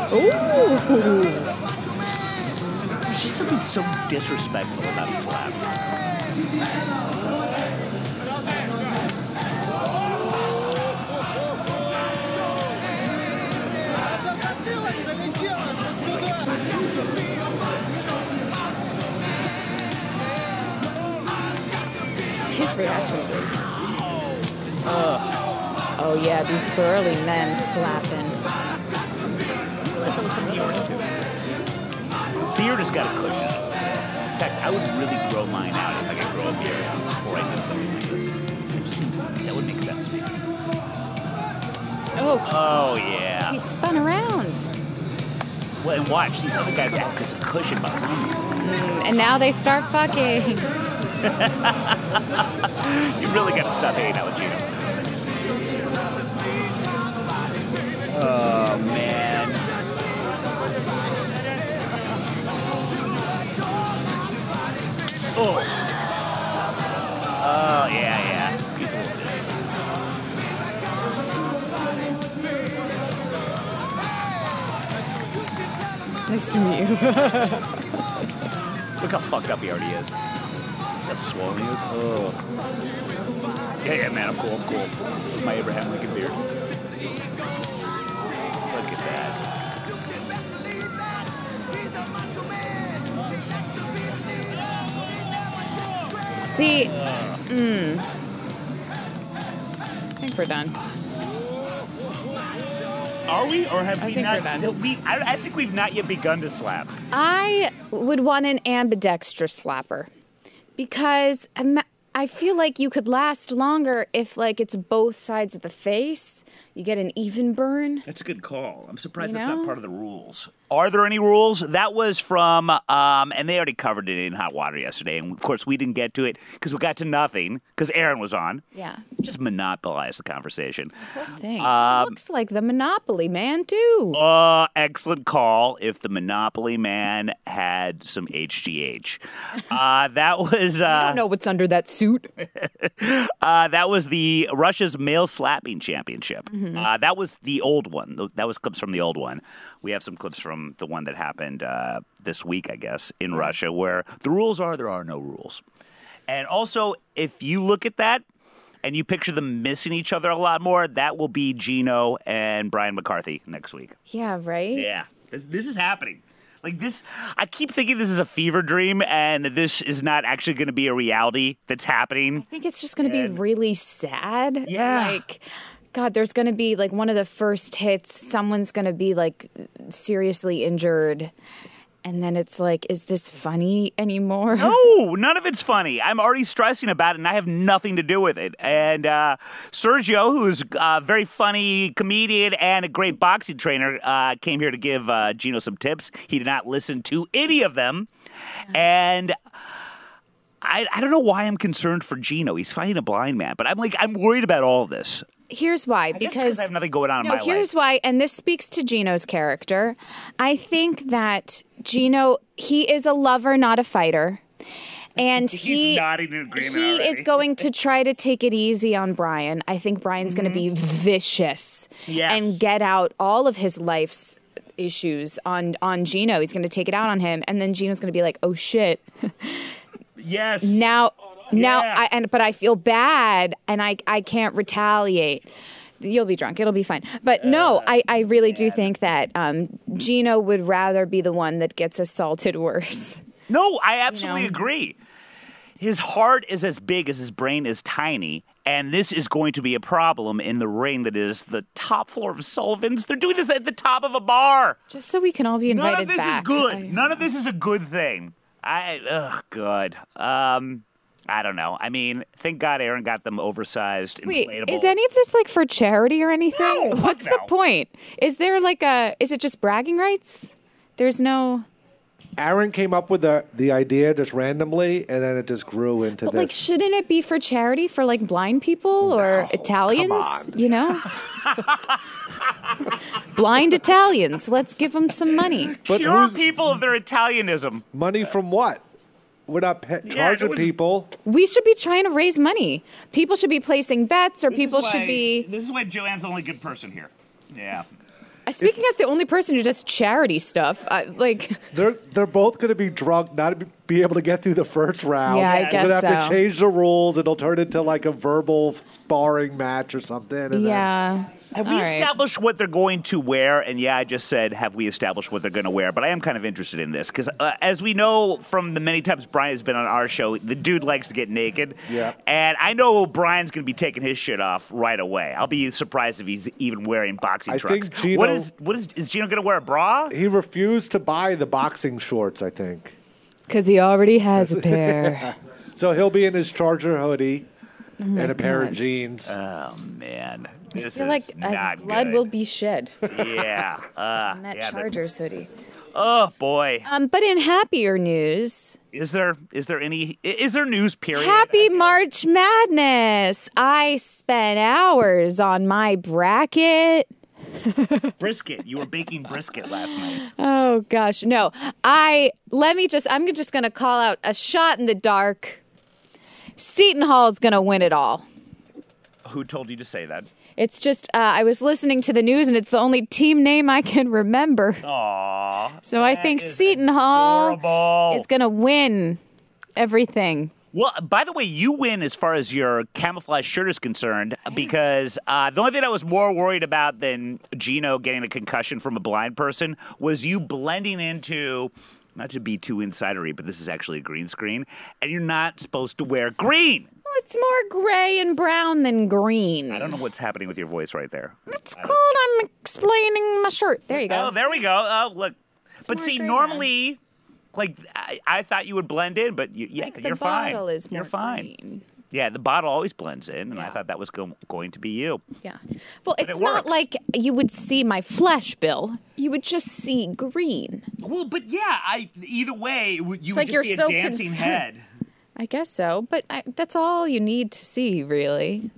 Ooh. There's just something so disrespectful about the slap. His reactions are... Oh, yeah, these burly men slapping. That's how it's from New York, too. Beard has got a cushion. In fact, I would really grow mine out if I could grow a beard before I did something like this. That would make sense to me. Oh, yeah. He spun around. Well, and watch, these other guys have this cushion behind them. And now they start fucking. You really got to stop hating out with Gino. Oh, man. Oh. Oh, yeah. People will do it. Nice to meet you. Look how fucked up he already is. How swollen he is. Oh. Yeah, man, I'm cool. My Abraham Lincoln beard. Look at that. See, I think we're done. Are we, or have we think not? we're done. No, I think we've not yet begun to slap. I would want an ambidextrous slapper because I feel like you could last longer if, like, it's both sides of the face. You get an even burn. That's a good call. I'm surprised You that's know? not part of the rules. Are there any rules? That was from, and they already covered it in Hot Water yesterday. And, of course, we didn't get to it because we got to nothing because Aaron was on. Yeah. Just monopolized the conversation. Thing. Looks like the Monopoly Man, too. Excellent call. If the Monopoly Man had some HGH. That was... I don't know what's under that suit. that was the Russia's male slapping championship. That was the old one. That was clips from the old one. We have some clips from the one that happened this week, I guess, in Russia, where the rules are there are no rules. And also, if you look at that and you picture them missing each other a lot more, that will be Gino and Brian McCarthy next week. Yeah, right? Yeah. This is happening. Like this, I keep thinking this is a fever dream and this is not actually going to be a reality that's happening. I think it's just going to be really sad. Yeah. Like, God, there's going to be, like, one of the first hits, someone's going to be, like, seriously injured. And then it's like, is this funny anymore? No, none of it's funny. I'm already stressing about it, and I have nothing to do with it. And Sergio, who's a very funny comedian and a great boxing trainer, came here to give Gino some tips. He did not listen to any of them. And I don't know why I'm concerned for Gino. He's fighting a blind man. But I'm worried about all of this. Here's why. Because I have nothing going on in my life. Here's why, and this speaks to Gino's character. I think that Gino, he is a lover, not a fighter. And He's nodding in agreement he already. is going to try to take it easy on Brian. I think Brian's going to be vicious and get out all of his life's issues on Gino. He's going to take it out on him, and then Gino's going to be like, "Oh shit." Yes. But I feel bad, and I can't retaliate. You'll be drunk. It'll be fine. But no, I really do think that Gino would rather be the one that gets assaulted worse. No, I absolutely agree. His heart is as big as his brain is tiny, and this is going to be a problem in the ring that is the top floor of Sullivan's. They're doing this at the top of a bar. Just so we can all be invited back. None of this is good. None of this is a good thing. God. I don't know. I mean, thank God Aaron got them oversized, inflatable. Wait, is any of this like for charity or anything? No, What's the point? Is there like is it just bragging rights? There's no... Aaron came up with the idea just randomly, and then it just grew into But this. like, shouldn't it be for charity for like blind people or Italians? come on. You know, blind Italians. Let's give them some money. But Cure people of their Italianism. Money from what? We're not charging people. We should be trying to raise money. People should be placing bets, or people should be. This is why Joanne's the only good person here. Yeah. Speaking as the only person who does charity stuff, They're both going to be drunk, not be able to get through the first round. Yeah, I guess They're going to have so. to change the rules. It'll turn into like a verbal sparring match or something. And yeah. Have we All right. established what they're going to wear? And yeah, I just said, have we established what they're going to wear? But I am kind of interested in this because as we know from the many times Brian has been on our show, the dude likes to get naked. Yeah. And I know Brian's going to be taking his shit off right away. I'll be surprised if he's even wearing boxing trunks. think Gino- What is Gino going to wear a bra? He refused to buy the boxing shorts, I think. Because he already has a pair. So he'll be in his Charger hoodie and a pair of God. jeans. Oh, man. This I feel like is not blood good. will be shed Yeah. on that yeah, Chargers hoodie. Oh, boy. But in happier news, Is there news, period? happy March Madness. I spent hours on my bracket. Brisket. You were baking brisket last night. Oh gosh, no. I'm just going to call out a shot in the dark. Seton Hall's going to win it all. Who told you to say that? It's just, I was listening to the news, and it's the only team name I can remember. Aww. So I think Seton Hall Adorable. is going to win everything. Well, by the way, you win as far as your camouflage shirt is concerned because the only thing I was more worried about than Gino getting a concussion from a blind person was you blending into, not to be too insidery, but this is actually a green screen, and you're not supposed to wear green. Well, it's more gray and brown than green. I don't know what's happening with your voice right there. It's called I'm explaining my shirt. There you go. Oh, there we go. Oh, look. But more see, gray normally, like, I thought you would blend in, but Like the you're fine. bottle is more You're fine. green. Yeah, the bottle always blends in, and I Yeah. thought that was going to be you. Yeah. Well, But it's it not works. like you would see my flesh, Bill. You would just see green. Well, but yeah, either way, you would like just you're be a so dancing concerned. head. I guess so, but that's all you need to see, really.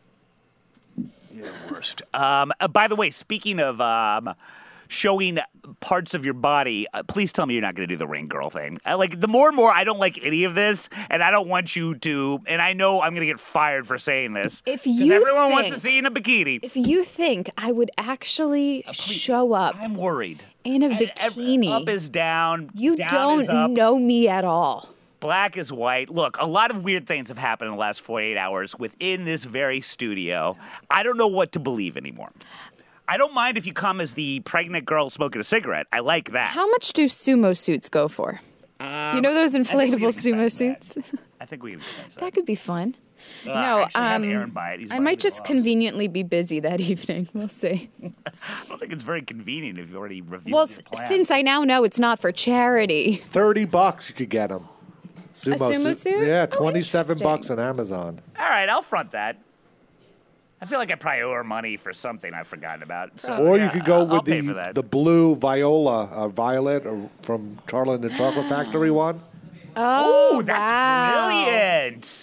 You're the worst. By the way, speaking of showing parts of your body, please tell me you're not going to do the ring girl thing. The more and more I don't like any of this, and I don't want you to, and I know I'm going to get fired for saying this. If 'cause you everyone wants to think- see you in a bikini. If you think I would actually show up I'm worried. in a bikini, Up is down. you down is up. don't know me at all. Black is white. Look, a lot of weird things have happened in the last 48 hours within this very studio. I don't know what to believe anymore. I don't mind if you come as the pregnant girl smoking a cigarette. I like that. How much do sumo suits go for? You know those I think we inflatable can sumo expense suits? I think we can expense That could be fun. No, No, actually, have Aaron buy it. He's I buying might the just boss. conveniently be busy that evening. We'll see. I don't think it's very convenient if you already reviewed Well, your plan. since I now know it's not for charity. $30 you could get them. sumo suit? Yeah, Oh, $27 interesting. on Amazon. All right, I'll front that. I feel like I probably owe her money for something I've forgotten about. So, Or yeah, you could go I'll with pay for that. the blue Violet from Charlie and the Chocolate Factory one. Oh, that's wow. brilliant.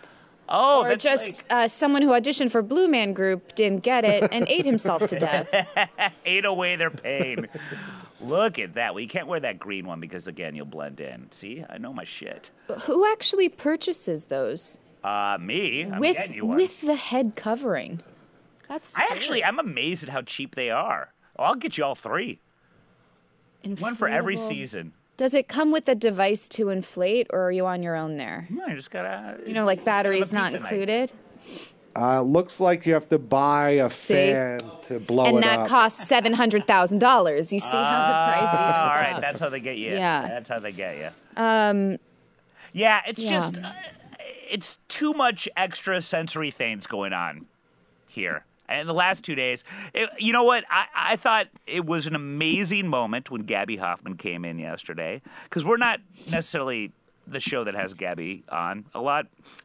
Oh, Or that's just like someone who auditioned for Blue Man Group, didn't get it, and ate himself to death. ate away their pain. Look at that. Well, you can't wear that green one because, again, you'll blend in. See? I know my shit. Who actually purchases those? Me. I'm getting you one. with the head covering? That's I'm amazed at how cheap they are. Oh, I'll get you all three. One for every Inflatable. season. Does it come with a device to inflate, or are you on your own there? No, you just gotta. Like batteries It's not kind of a included? Looks like you have to buy a See? fan to blow And it that up. costs $700,000. You see how the price goes All right, up. that's how they get you. Yeah. That's how they get you. Yeah, it's yeah. just, it's too much extra sensory things going on here. And the last 2 days, you know what? I thought it was an amazing moment when Gabby Hoffman came in yesterday, because we're not necessarily the show that has Gabby on a lot,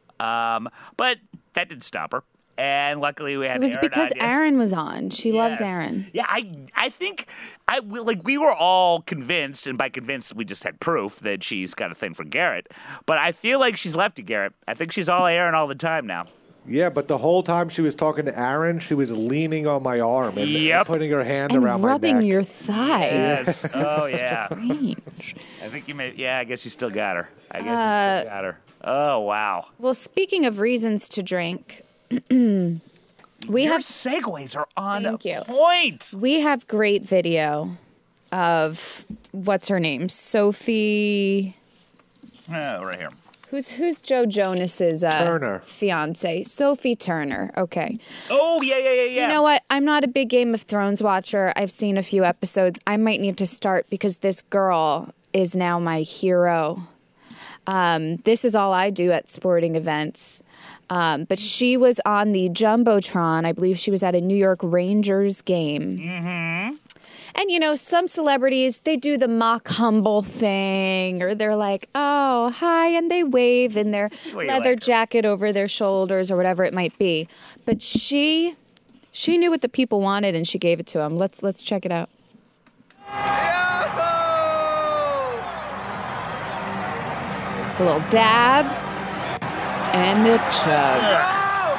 but that didn't stop her. And luckily we had It was Aaron because on yesterday. Aaron was on. She loves Yes. Aaron. Yeah, I think we were all convinced, and by convinced we just had proof that she's got a thing for Garrett. But I feel like she's left to Garrett. I think she's all Aaron all the time now. Yeah, but the whole time she was talking to Aaron, she was leaning on my arm and Yep. putting her hand And around rubbing my neck. your thigh. Yes. Oh yeah. Strange. I think you may. Yeah, I guess you still got her. I guess you still got her. Oh wow. Well, speaking of reasons to drink, Your segues are on Thank you. point. We have great video of what's her name, Sophie. Right here. Who's Joe Jonas's Turner. fiance? Sophie Turner. Okay. Oh, yeah. You know what? I'm not a big Game of Thrones watcher. I've seen a few episodes. I might need to start because this girl is now my hero. This is all I do at sporting events. But she was on the Jumbotron. I believe she was at a New York Rangers game. Mm-hmm. And, you know, some celebrities, they do the mock humble thing, or they're like, oh, hi, and they wave in their leather jacket over their shoulders or whatever it might be. But she knew what the people wanted, and she gave it to them. Let's check it out. A little dab and a chug.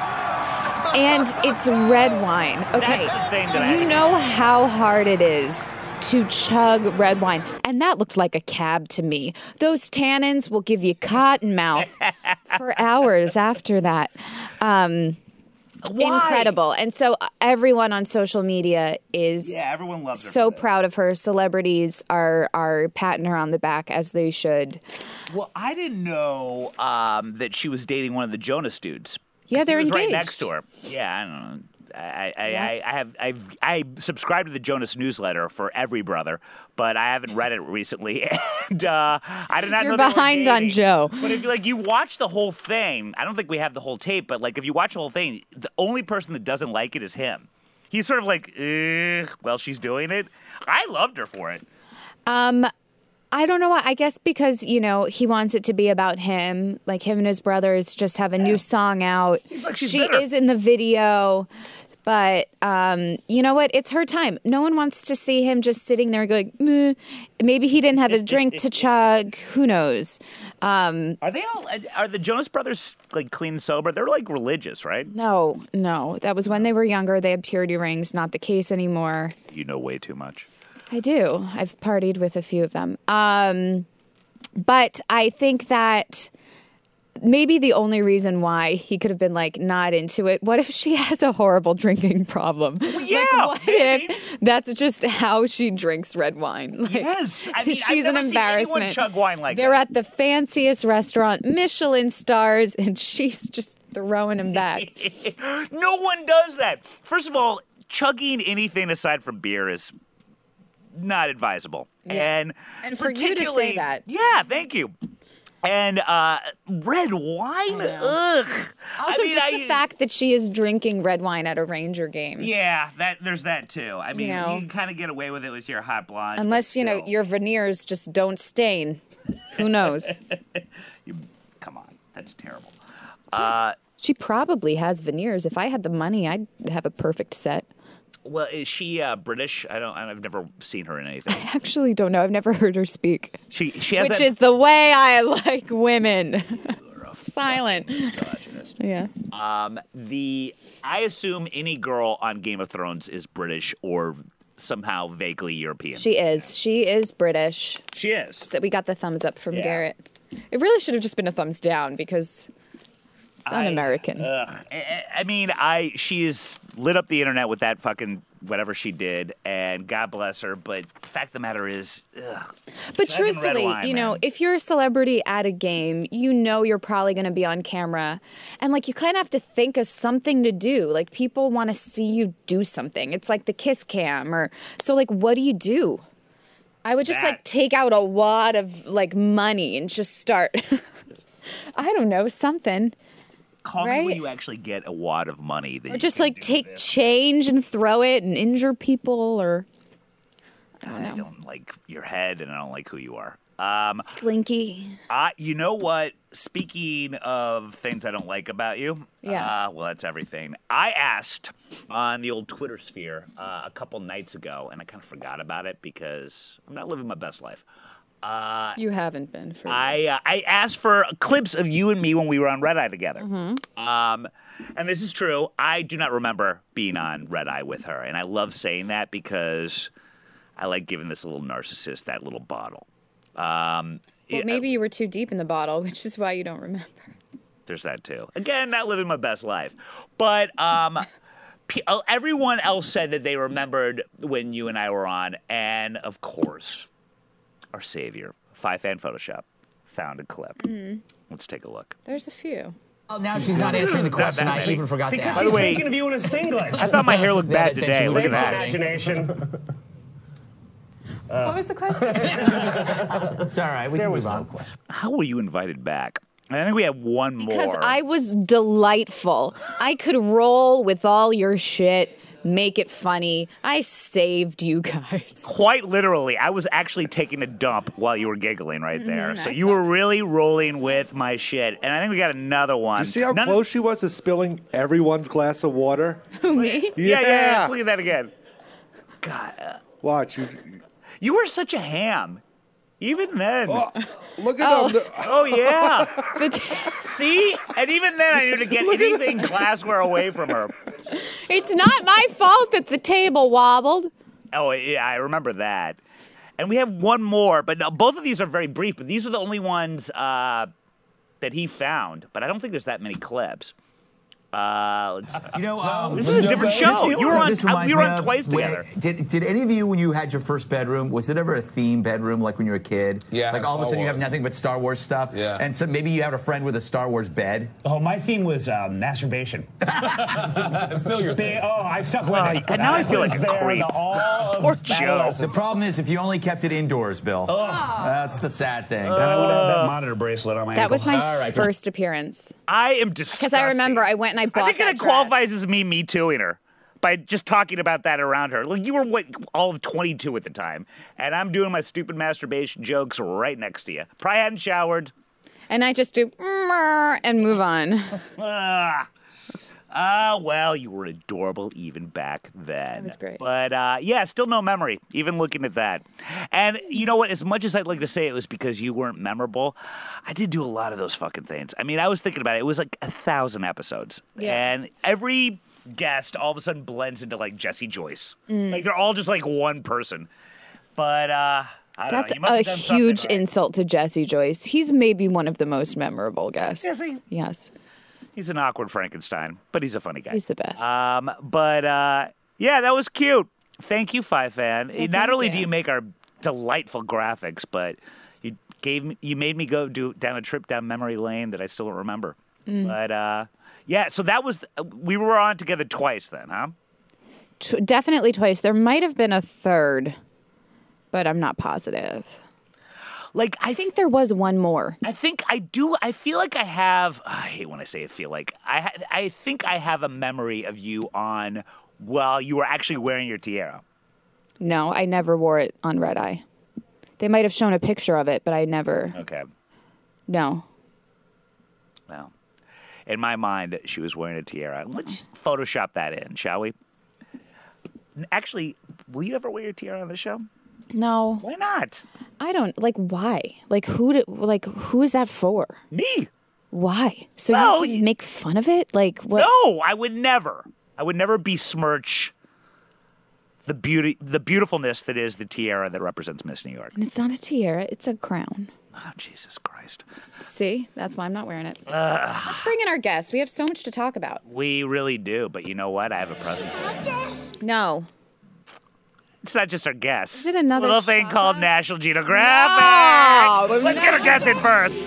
And it's red wine. Okay, That's the thing do that you know how hard it is to chug red wine? And that looked like a cab to me. Those tannins will give you cotton mouth for hours after that. Incredible. And so everyone on social media is everyone loves her so for this. proud of her. Celebrities are patting her on the back, as they should. Well, I didn't know that she was dating one of the Jonas dudes. Yeah, they're he was engaged. right next to her. Yeah, I don't know. I subscribe to the Jonas newsletter for every brother, but I haven't read it recently, and I did not You're know they were behind on dating. Joe. But if you watch the whole thing, I don't think we have the whole tape, but if you watch the whole thing, the only person that doesn't like it is him. He's sort of like, well, she's doing it. I loved her for it. I don't know why. I guess because, you know, he wants it to be about him. Like, him and his brothers just have a new song out. Seems like she's She bitter. is in the video. But you know what? It's her time. No one wants to see him just sitting there going, meh. Maybe he didn't have a drink to chug. Who knows? Are the Jonas brothers clean and sober? They're religious, right? No. That was when they were younger. They had purity rings. Not the case anymore. You know way too much. I do. I've partied with a few of them. But I think that maybe the only reason why he could have been not into it. What if she has a horrible drinking problem? Well, yeah. What if that's just how she drinks red wine? Yes. She's I've an never seen anyone embarrassment. chug wine like They're that. at the fanciest restaurant, Michelin stars, and she's just throwing him back. No one does that. First of all, chugging anything aside from beer is not advisable. Yeah. And for you to say that. Yeah, thank you. And red wine? Ugh. Also, the fact that she is drinking red wine at a Ranger game. Yeah, there's that too. I mean, You know. you can kind of get away with it with your hot blonde. Unless, but your veneers just don't stain. Who knows? Come on, that's terrible. She probably has veneers. If I had the money, I'd have a perfect set. Well, is she British? I've never seen her in anything. I actually don't know. I've never heard her speak. She has Which that is the way I like women. Silent. misogynist. Yeah. I assume any girl on Game of Thrones is British or somehow vaguely European. She is. She is British. She is. So we got the thumbs up from Yeah. Garrett. It really should have just been a thumbs down because it's un-American. I mean, she's lit up the internet with that fucking whatever she did, and God bless her. But the fact of the matter is, But chugging red truthfully, wine, man. if you're a celebrity at a game, you're probably going to be on camera. And you kind of have to think of something to do. People want to see you do something. It's like the kiss cam so what do you do? I would just take out a wad of money and just start. I don't know, something. Call me right? when you actually get a wad of money. That Or you just can do take this. change and throw it and injure people or I don't like your head, and I don't like who you are. slinky. You know what? Speaking of things I don't like about you, Yeah. well, that's everything. I asked on the old Twitter sphere a couple nights ago, and I kind of forgot about it because I'm not living my best life. You haven't been for I asked for clips of you and me when we were on Red Eye together. Mm-hmm. And this is true. I do not remember being on Red Eye with her, and I love saying that because I like giving this little narcissist that little bottle. Well, maybe you were too deep in the bottle, which is why you don't remember. There's that too. Again, not living my best life. But everyone else said that they remembered when you and I were on, and of course, our savior, Five Fan Photoshop, found a clip. Mm-hmm. Let's take a look. There's a few. Well, now she's not answering the question. I even forgot to ask. Because she's thinking of you in a singlet. I thought my hair looked bad today. Look at that. Imagination. What was the question? It's all right. We can move on. How were you invited back? I think we have one more. Because I was delightful. I could roll with all your shit, make it funny. I saved you guys. Quite literally, I was actually taking a dump while you were giggling right there. So I you were really rolling with my shit. And I think we got another one. You see how close she was to spilling everyone's glass of water? Who, me? Yeah. Let's look at that again. God. Watch. You were such a ham. Even then. Oh, look at him. Oh, yeah. See? And even then, I knew to get anything glassware away from her. It's not my fault that the table wobbled. Oh, yeah, I remember that. And we have one more, but both of these are very brief, but these are the only ones that he found. But I don't think there's that many clips. Let's see. This is a different show. You were on. We were on twice together. Did any of you, when you had your first bedroom, was it ever a theme bedroom like when you were a kid? Yeah. Like all of a sudden you have nothing but Star Wars stuff. Yeah. And so maybe you had a friend with a Star Wars bed. Oh, my theme was masturbation. Still your thing. I stuck with it. And now I feel like a creep. Poor Joe. The problem is if you only kept it indoors, Bill. That's the sad thing. Then I would have that monitor bracelet on my That ankle. was my first appearance. I am disgusting. Because I remember I went and I bought I think that it qualifies as me tooing her by just talking about that around her. Like, you were, all of 22 at the time, and I'm doing my stupid masturbation jokes right next to you. Probably hadn't showered. And I just do and move on. Well, you were adorable even back then. That was great. But, still no memory, even looking at that. And you know what? As much as I'd like to say it was because you weren't memorable, I did do a lot of those fucking things. I mean, I was thinking about it. It was like 1,000 episodes. Yeah. And every guest all of a sudden blends into, like, Jesse Joyce. Like, they're all just, like, one person. But, I don't That's know. You must a have done something huge right. insult to Jesse Joyce. He's maybe one of the most memorable guests. Is he? Yes. He's an awkward Frankenstein, but he's a funny guy. He's the best. That was cute. Thank you, Five Fan. Well, Not only you. do you make our delightful graphics, but you made me go down a trip down memory lane that I still don't remember. But so that was we were on together twice then, huh? Definitely twice. There might have been a third, but I'm not positive. Like, I think there was one more. I think I do. I feel like I have. I hate when I say I feel like. I think I have a memory of you on while you were actually wearing your tiara. No, I never wore it on Red Eye. They might have shown a picture of it, but I never. Okay. No. Well, in my mind, she was wearing a tiara. Let's Photoshop that in, shall we? Actually, will you ever wear your tiara on the show? No. Why not? I don't. Why? Who is that for? Me. Why? So Well, you can make fun of it? Like, what? No, I would never. I would never besmirch the beautifulness that is the tiara that represents Miss New York. And it's not a tiara, it's a crown. Oh, Jesus Christ. See? That's why I'm not wearing it. Let's bring in our guests. We have so much to talk about. We really do, but you know what? I have a present for you. No. It's not just our guests. Is it another little thing shot called glass? National Geographic? No, Let's get our guests in first.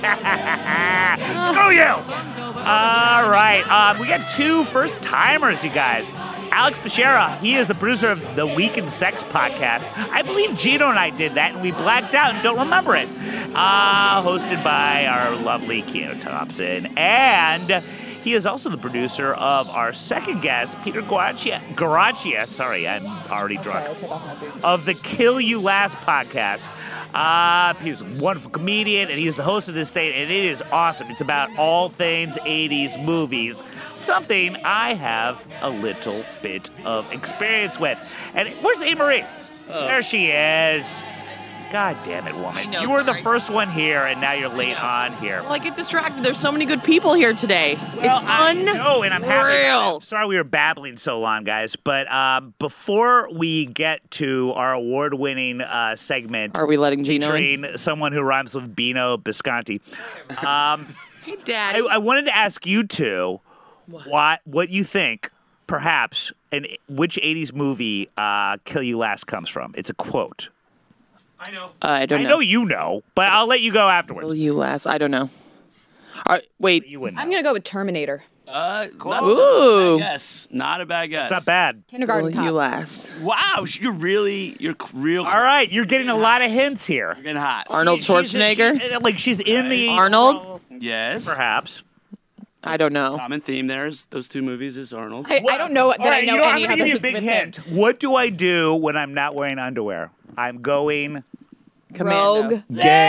Screw you. All right. We got two first-timers, you guys. Alex Bashara, he is the producer of the Week in Sex podcast. I believe Gino and I did that, and we blacked out and don't remember it. Hosted by our lovely Keanu Thompson. And he is also the producer of our second guest, Peter Garaccia. Sorry, I'm already drunk. Of the Kill You Last podcast. He's a wonderful comedian, and he is the host of this thing, and it is awesome. It's about all things 80s movies, something I have a little bit of experience with. And where's Anne-Marie? There she is. God damn it, woman. I know, you were the sorry. first one here, and now you're late on here. Well, I get distracted. There's so many good people here today. Well, it's I know, and I'm happy. unreal. Sorry we were babbling so long, guys. But before we get to our award-winning segment, Are we letting Gino in? featuring someone who rhymes with Bino Bisconti, Hey, Daddy. I wanted to ask you two what you think perhaps, which 80s movie Kill You Last comes from. It's a quote. I know. I don't know. I know you know, but I'll let you go afterwards. Will you last? I don't know. All right, wait. You wouldn't know. I'm gonna go with Terminator. Ooh. Yes, not a bad guess. It's not bad. Kindergarten Will Cop. you last? Wow, you're real. All right, you're getting a lot of hints here. You're getting hot. Arnold Schwarzenegger? She's in the Arnold? Yes. perhaps. I don't know. Common theme there is those two movies is Arnold. I don't know that All right, I know you know, I'm any going to give you a others big with hint. him. What do I do when I'm not wearing underwear? I'm going. Commando. Rogue.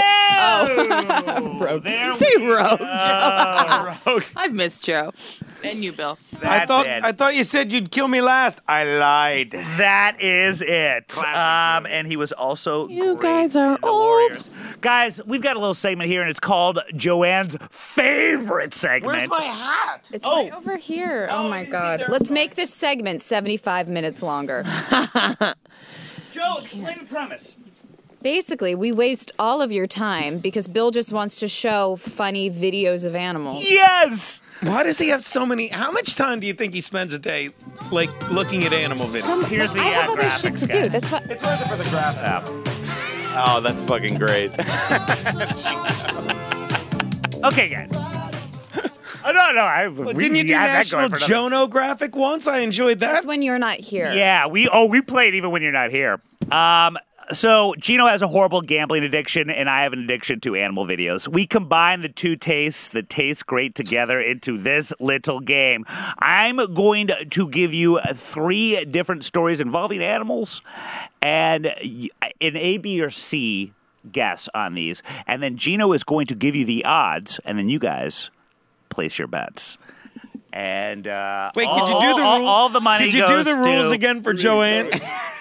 Rogue. There Say we Rogue. go. Rogue. I've missed Joe. And you, Bill. That's it. I thought you said you'd kill me last. I lied. That is it. And he was also You great guys are in The old. Warriors. Guys, we've got a little segment here, and it's called Joanne's favorite segment. Where's my hat? It's right over here. Oh my God. Let's make this segment 75 minutes longer. Joe, explain the premise. Basically, we waste all of your time because Bill just wants to show funny videos of animals. Yes! Why does he have so many? How much time do you think he spends a day, like, looking at animal videos? Here's the I have other shit graphics, to do. guys. That's what. It's worth it for the graphic. Oh, that's fucking great. Okay, guys. Oh, no. Didn't you do National Jono? Jono graphic once? I enjoyed that. That's when you're not here. Yeah, we play it even when you're not here. So Gino has a horrible gambling addiction, and I have an addiction to animal videos. We combine the two tastes that taste great together into this little game. I'm going to give you 3 different stories involving animals, and an A, B, or C guess on these. And then Gino is going to give you the odds, and then you guys place your bets. And Wait, could you do the rules? all the money Could you do goes the rules to- again for Joanne?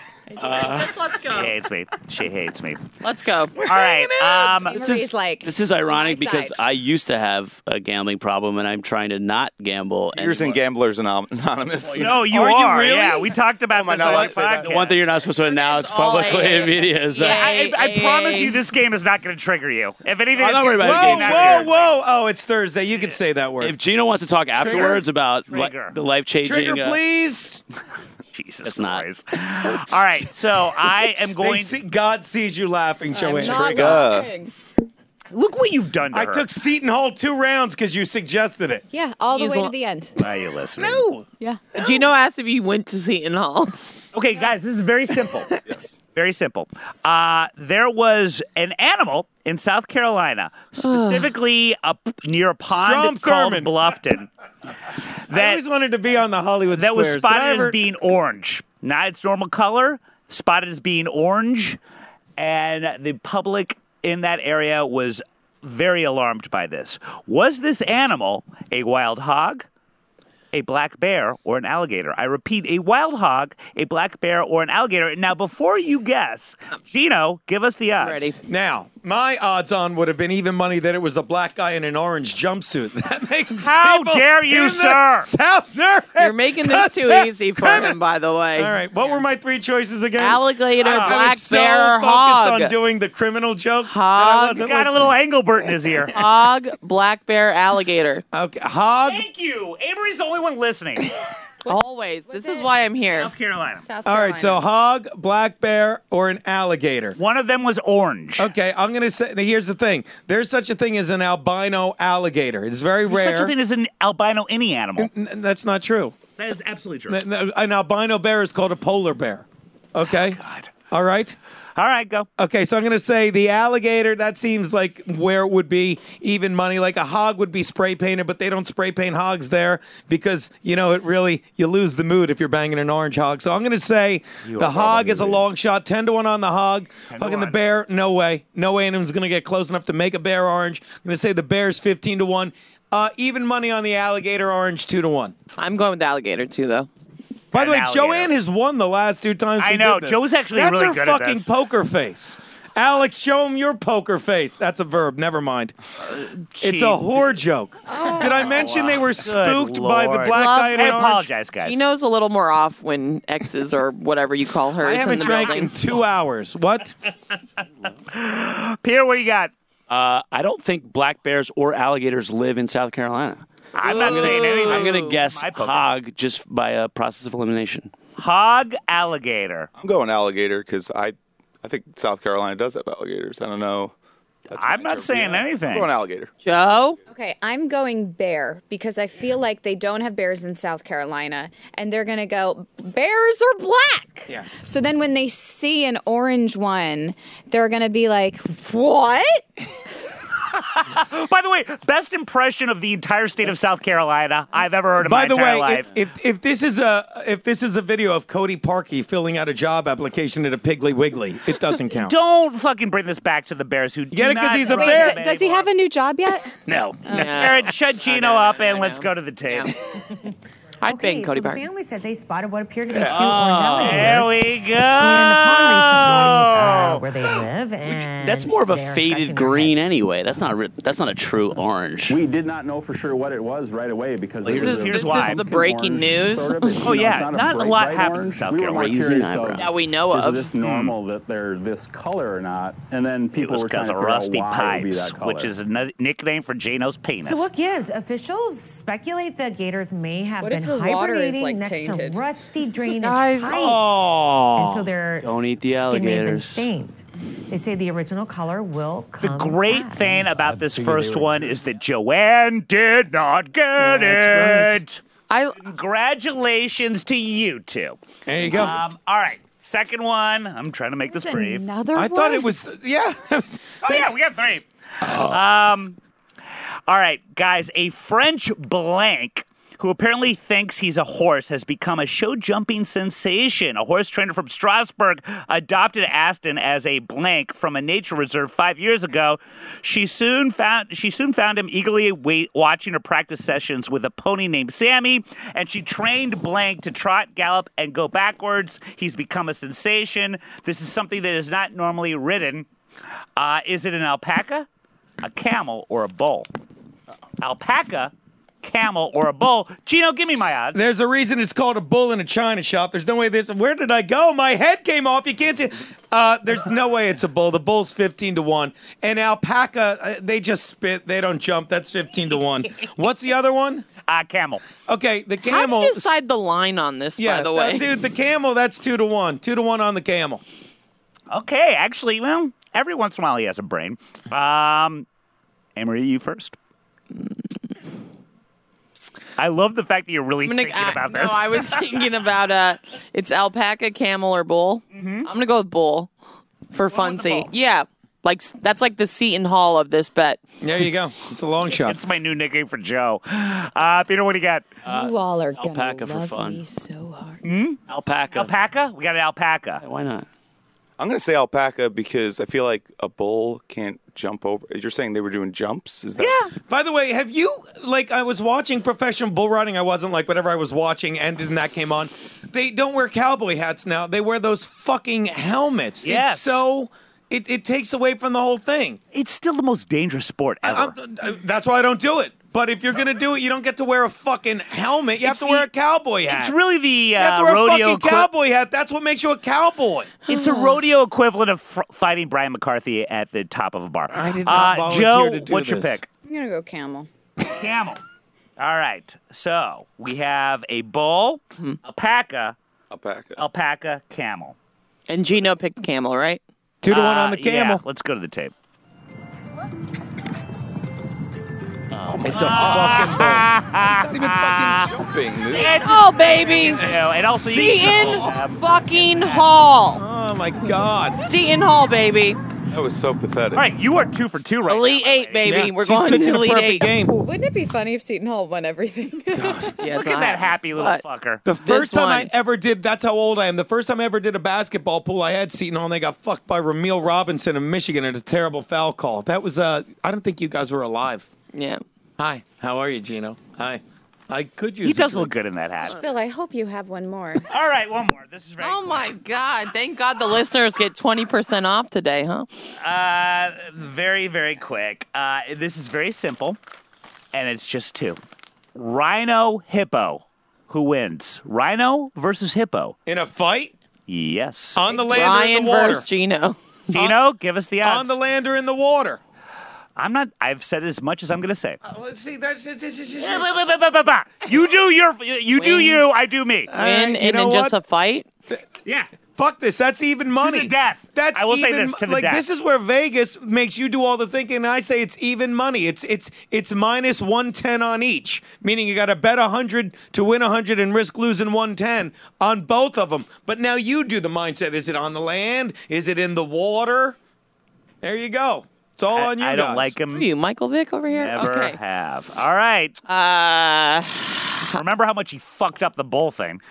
Let's She go. hates me. She hates me. Let's go. All right. Marie's like, This is ironic on my because side. I used to have a gambling problem, and I'm trying to not gamble. You're in anymore. Gamblers Anonymous. No, you Are you are. really? Yeah, we talked about Am I this not on allowed the to say that? podcast. The one thing you're not supposed to announce all publicly AA. in media is that. I promise you, this game is not going to trigger you. If anything, I'm it's not worried gonna- about Whoa, it. Game whoa, out whoa. Oh, it's Thursday. You can say that word. If Gino wants to talk afterwards about Trigger. the life-changing, Trigger, please. Jesus It's not. Christ. All right, so I am going. God sees you laughing, I'm Joanne. not Trigger. laughing. Look what you've done to I her. took Seton Hall 2 rounds because you suggested it. Yeah, all the He's way to lo- the end. Why are you listening? No. Yeah. Gino asked if you went to Seton Hall. Okay, guys, this is very simple. Yes. Very simple. There was an animal in South Carolina, specifically near a pond Strom called Thurmond. Bluffton, I that always wanted to be on the Hollywood that was Squares. Did I spotted ever- as being orange. Not its normal color, spotted as being orange, and the public in that area was very alarmed by this. Was this animal a wild hog, a black bear, or an alligator? I repeat, a wild hog, a black bear, or an alligator. Now, before you guess, Gino, give us the odds. Ready. Now, my odds on would have been even money that it was a black guy in an orange jumpsuit. That makes How people dare you, in the sir? South nervous. You're making this too easy for him, by the way. All right, what were my 3 choices again? Alligator, I black was so bear, focused hog. on doing the criminal joke that I Hog. wasn't Got a listening. little Engelbert in his ear. Hog, black bear, alligator. Okay, hog. Thank you. Amory's the only one listening. Always. This is why I'm here. South Carolina. South All Carolina. right, so hog, black bear, or an alligator. One of them was orange. Okay, I'm going to say, now here's the thing. There's such a thing as an albino alligator. It's very There's rare. such a thing as an albino any animal. That's not true. That is absolutely true. An albino bear is called a polar bear. Okay? God. All right? All right, go. Okay, so I'm going to say the alligator, that seems like where it would be even money. Like a hog would be spray painted, but they don't spray paint hogs there because, you know, it really, you lose the mood if you're banging an orange hog. So I'm going to say the hog is a long shot, 10-1 on the hog. 10 to Fucking the 1. bear, no way. No way anyone's going to get close enough to make a bear orange. I'm going to say the bear's 15-1. Even money on the alligator orange, 2-1. I'm going with the alligator too, though. By the way, alligator. Joanne has won the last 2 times. I we know. did this. Joe's actually That's really her good at fucking this. poker face. Alex, show him your poker face. That's a verb. Never mind. It's a whore joke. Did I mention they were spooked by the Lord. black guy in I an orange? apologize, guys. He knows a little more off when X's or whatever you call her I is in haven't the drank building. in 2 hours. What? Pierre, what do you got? I don't think black bears or alligators live in South Carolina. I'm not saying anything. I'm going to guess My poker. hog just by a process of elimination. Hog, alligator. I'm going alligator because I think South Carolina does have alligators. I don't know. That's I'm my not saying interpretation. anything. I'm going alligator. Joe? Okay, I'm going bear because I feel like they don't have bears in South Carolina, and they're gonna go bears are black. Yeah. So then when they see an orange one, they're gonna be like, "What?" By the way, best impression of the entire state of South Carolina I've ever heard in my By the entire way, life. if this is a video of Cody Parkey filling out a job application at a Piggly Wiggly, it doesn't count. Don't fucking bring this back to the Bears who Get it 'cause he's a Wait, bear. does he have a new job yet? No. Yeah. Aaron, shut Gino up and let's go to the tape. I'd bang Cody so the Parker. family says they spotted what appeared to be two orange There alligators we in the pond recently, go. where they live. And That's more of a they're faded scratching their green heads. anyway. That's not a true orange. We did not know for sure what it was right away because This it is- was here's a why. pumpkin the breaking orange, news. sort of, but, Oh, you know, yeah. it's not Not a bright, lot bright happens in orange. South We were more Carolina. curious Crazy of, eyebrow. That we know is of. this normal that they're this color or not? And then people It was were trying because to of figure out Rusty why it would be Pipes, that color. which is a nickname for Jano's penis. So what gives? Officials speculate that gators may have What been if the water is, hibernating like, next tainted? to rusty drainage Guys, pipes. Oh. And so their Don't eat the skin may have been alligators. stained. They say the original color will The come great back. thing about this first one is that Joanne did not get it. I Congratulations to you two. There you go. All right, second one. I'm trying to make this brief. Another I one? thought it was yeah. Oh yeah, we got three. All right, guys. A French blank who apparently thinks he's a horse has become a show-jumping sensation. A horse trainer from Strasbourg adopted Aston as a blank from a nature reserve 5 years ago. She soon found him eagerly watching her practice sessions with a pony named Sammy, and she trained Blank to trot, gallop, and go backwards. He's become a sensation. This is something that is not normally ridden. Is it an alpaca, a camel, or a bull? Alpaca, camel, or a bull? Gino, give me my odds. There's a reason it's called a bull in a china shop. There's no way this. Where did I go? My head came off. You can't see it. There's no way it's a bull. The bull's 15-1. And alpaca, they just spit. They don't jump. That's 15-1. What's the other one? Camel. Okay, the How do camel. you decide the line on this, by the way? dude, the camel. That's 2-1. 2-1 on the camel. Okay, actually, well, every once in a while he has a brain. Amory, you first. I love the fact that you're really thinking about this. No, I was thinking about it's alpaca, camel, or bull. I'm gonna go with bull for funsy. Yeah, like that's like the Seton Hall of this bet. There you go. It's a long shot. It's my new nickname for Joe. Peter, what do you got? You all are gonna alpaca for love fun. me so hard. Alpaca. Alpaca? We got an alpaca. Why not? I'm going to say alpaca because I feel like a bull can't jump over. You're saying they were doing jumps? Is that? Yeah. By the way, have you, like, I was watching professional bull riding. I wasn't like whatever I was watching ended and that came on. They don't wear cowboy hats now. They wear those fucking helmets. Yes. It's so, it takes away from the whole thing. It's still the most dangerous sport ever. That's why I don't do it. But if you're going to do it, you don't get to wear a fucking helmet. You have to wear a cowboy hat. It's really the you have to wear a rodeo fucking cowboy hat. That's what makes you a cowboy. It's a rodeo equivalent of fighting Brian McCarthy at the top of a bar. I did not volunteer Joe, to do what's your this. pick? I'm gonna go camel. Camel. All right. So we have a bull, alpaca, camel. And Gino picked camel, right? 2-1 on the camel. Yeah, let's go to the tape. It's a fucking bull. It's not even fucking jumping. Oh, baby! And also Seton fucking Hall. Oh my God. Seton Hall, baby. That was so pathetic. All right, you are 2 for 2 right Elite now. Eight, baby. Yeah, We're she's going pitching to a Elite perfect Eight. game. Wouldn't it be funny if Seton Hall won everything? Yeah, Look it's at not. that happy little But- fucker. The first time I one. ever did, that's how old I am. The first time I ever did a basketball pool, I had Seton Hall, and they got fucked by Ramil Robinson in Michigan at a terrible foul call. That was, I don't think you guys were alive. Yeah. Hi. How are you, Gino? Hi. I could use He a does drink. look good in that hat. Bill, I hope you have one more. All right, one more. This is very Oh my God! Thank God the listeners get 20% off today, huh? very, very quick. This is very simple, and it's just 2. Rhino, hippo. Who wins? Rhino versus hippo. In a fight? Yes. On the land or in Ryan the water? versus Gino. Gino, give us the odds. On the land or in the water? I'm not. I've said as much as I'm going to say. Let's see. That's You do you. I do me. Win and in just a fight? Yeah. Fuck this. That's even money. To the death. That's I will say even, this, to the like death. this is where Vegas makes you do all the thinking, and I say it's even money. It's minus 110 on each, meaning you got to bet 100 to win 100 and risk losing 110 on both of them. But now you do the mindset. Is it on the land? Is it in the water? There you go. It's all on you I guys. don't like him. Who are you, Michael Vick over here? Never Okay. have. All right. Remember how much he fucked up the bull thing?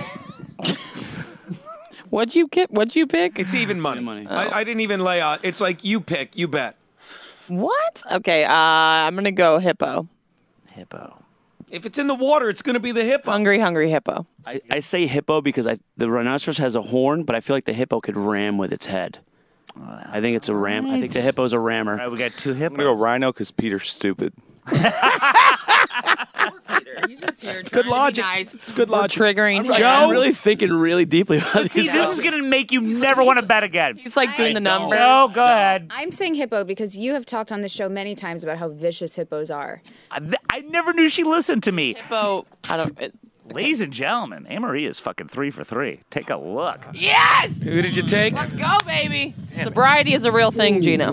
What'd you pick? It's even money. I didn't even lay out. It's like you pick, you bet. What? Okay, I'm gonna go hippo. Hippo. If it's in the water, it's going to be the hippo. Hungry hippo. I say hippo because the rhinoceros has a horn, but I feel like the hippo could ram with its head. I think it's a ram. I think the hippo's a rammer. All right, we got two I'm hippos. gonna go rhino because Peter's stupid. He's just here. It's good logic. Nice. It's good logic. Triggering. I'm really thinking really deeply about See, these. this is going to make you never want to bet again. He's like doing the numbers. No, go ahead. I'm saying hippo because you have talked on the show many times about how vicious hippos are. I never knew she listened to me. Hippo. Ladies and gentlemen, Anne-Marie is fucking 3 for 3. Take a look. Yes! Who did you take? Let's go, baby. Sobriety is a real thing, Gino.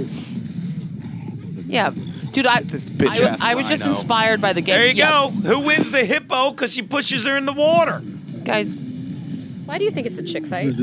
Yeah. Dude, I was just inspired by the game. There you go. Who wins the hippo because she pushes her in the water? Guys. Why do you think it's a chick fight?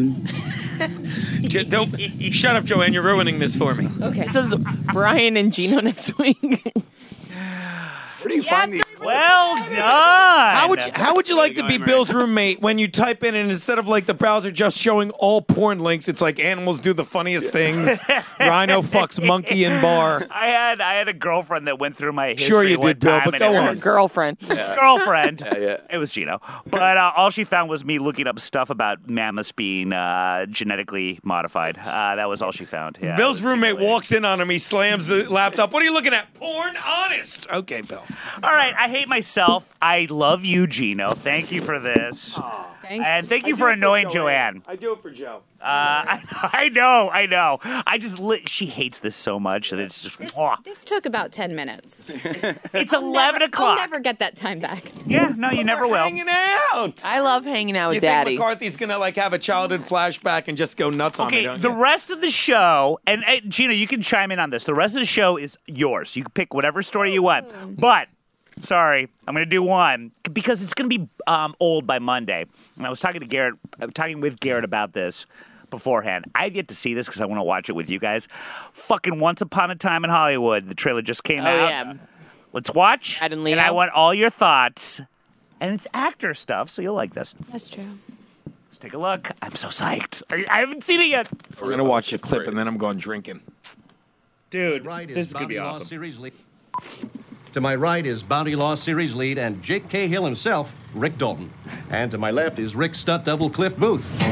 Don't shut up, Joanne. You're ruining this for me. Okay. This is Brian and Gino next week. Where do you find these? Well done. How would you like to be Bill's roommate when you type in and instead of like the browser just showing all porn links, it's like animals do the funniest things. Rhino fucks monkey in bar. I had a girlfriend that went through my history. Sure you one did, Bill, time, but and go it on. was- Girlfriend. Girlfriend. Yeah. It was Gino. But all she found was me looking up stuff about mammoths being genetically modified. That was all she found. Yeah, Bill's it was roommate secretly- walks in on him. He slams the laptop. What are you looking at? Porn? Honest. Okay, Bill. All right, I hate myself. I love you, Gino. Thank you for this. Thanks. And thank you for annoying Joanne. I do it for Joe. I know. I just she hates this so much that it's just. This took about 10 minutes. It's 11 o'clock. I'll never get that time back. Yeah, no, you never will. Hanging out. I love hanging out with You Daddy. think McCarthy's gonna like have a childhood flashback and just go nuts on me? Okay, Don't the you? rest of the show, and Gina, you can chime in on this. The rest of the show is yours. You can pick whatever story you want. But, sorry, I'm going to do one because it's going to be old by Monday. And I was talking with Garrett about this beforehand. I have yet to see this because I want to watch it with you guys. Fucking Once Upon a Time in Hollywood. The trailer just came out. Yeah. Let's watch. Brad and Leo. I want all your thoughts. And it's actor stuff, so you'll like this. That's true. Let's take a look. I'm so psyched. I haven't seen it yet. We're gonna watch the clip and then I'm going drinking. Dude, Right this is going to be Bounty Law awesome. Series lead. To my right is Bounty Law Series lead and Jake Cahill himself, Rick Dalton. And to my left is Rick stunt double Cliff Booth. Oh,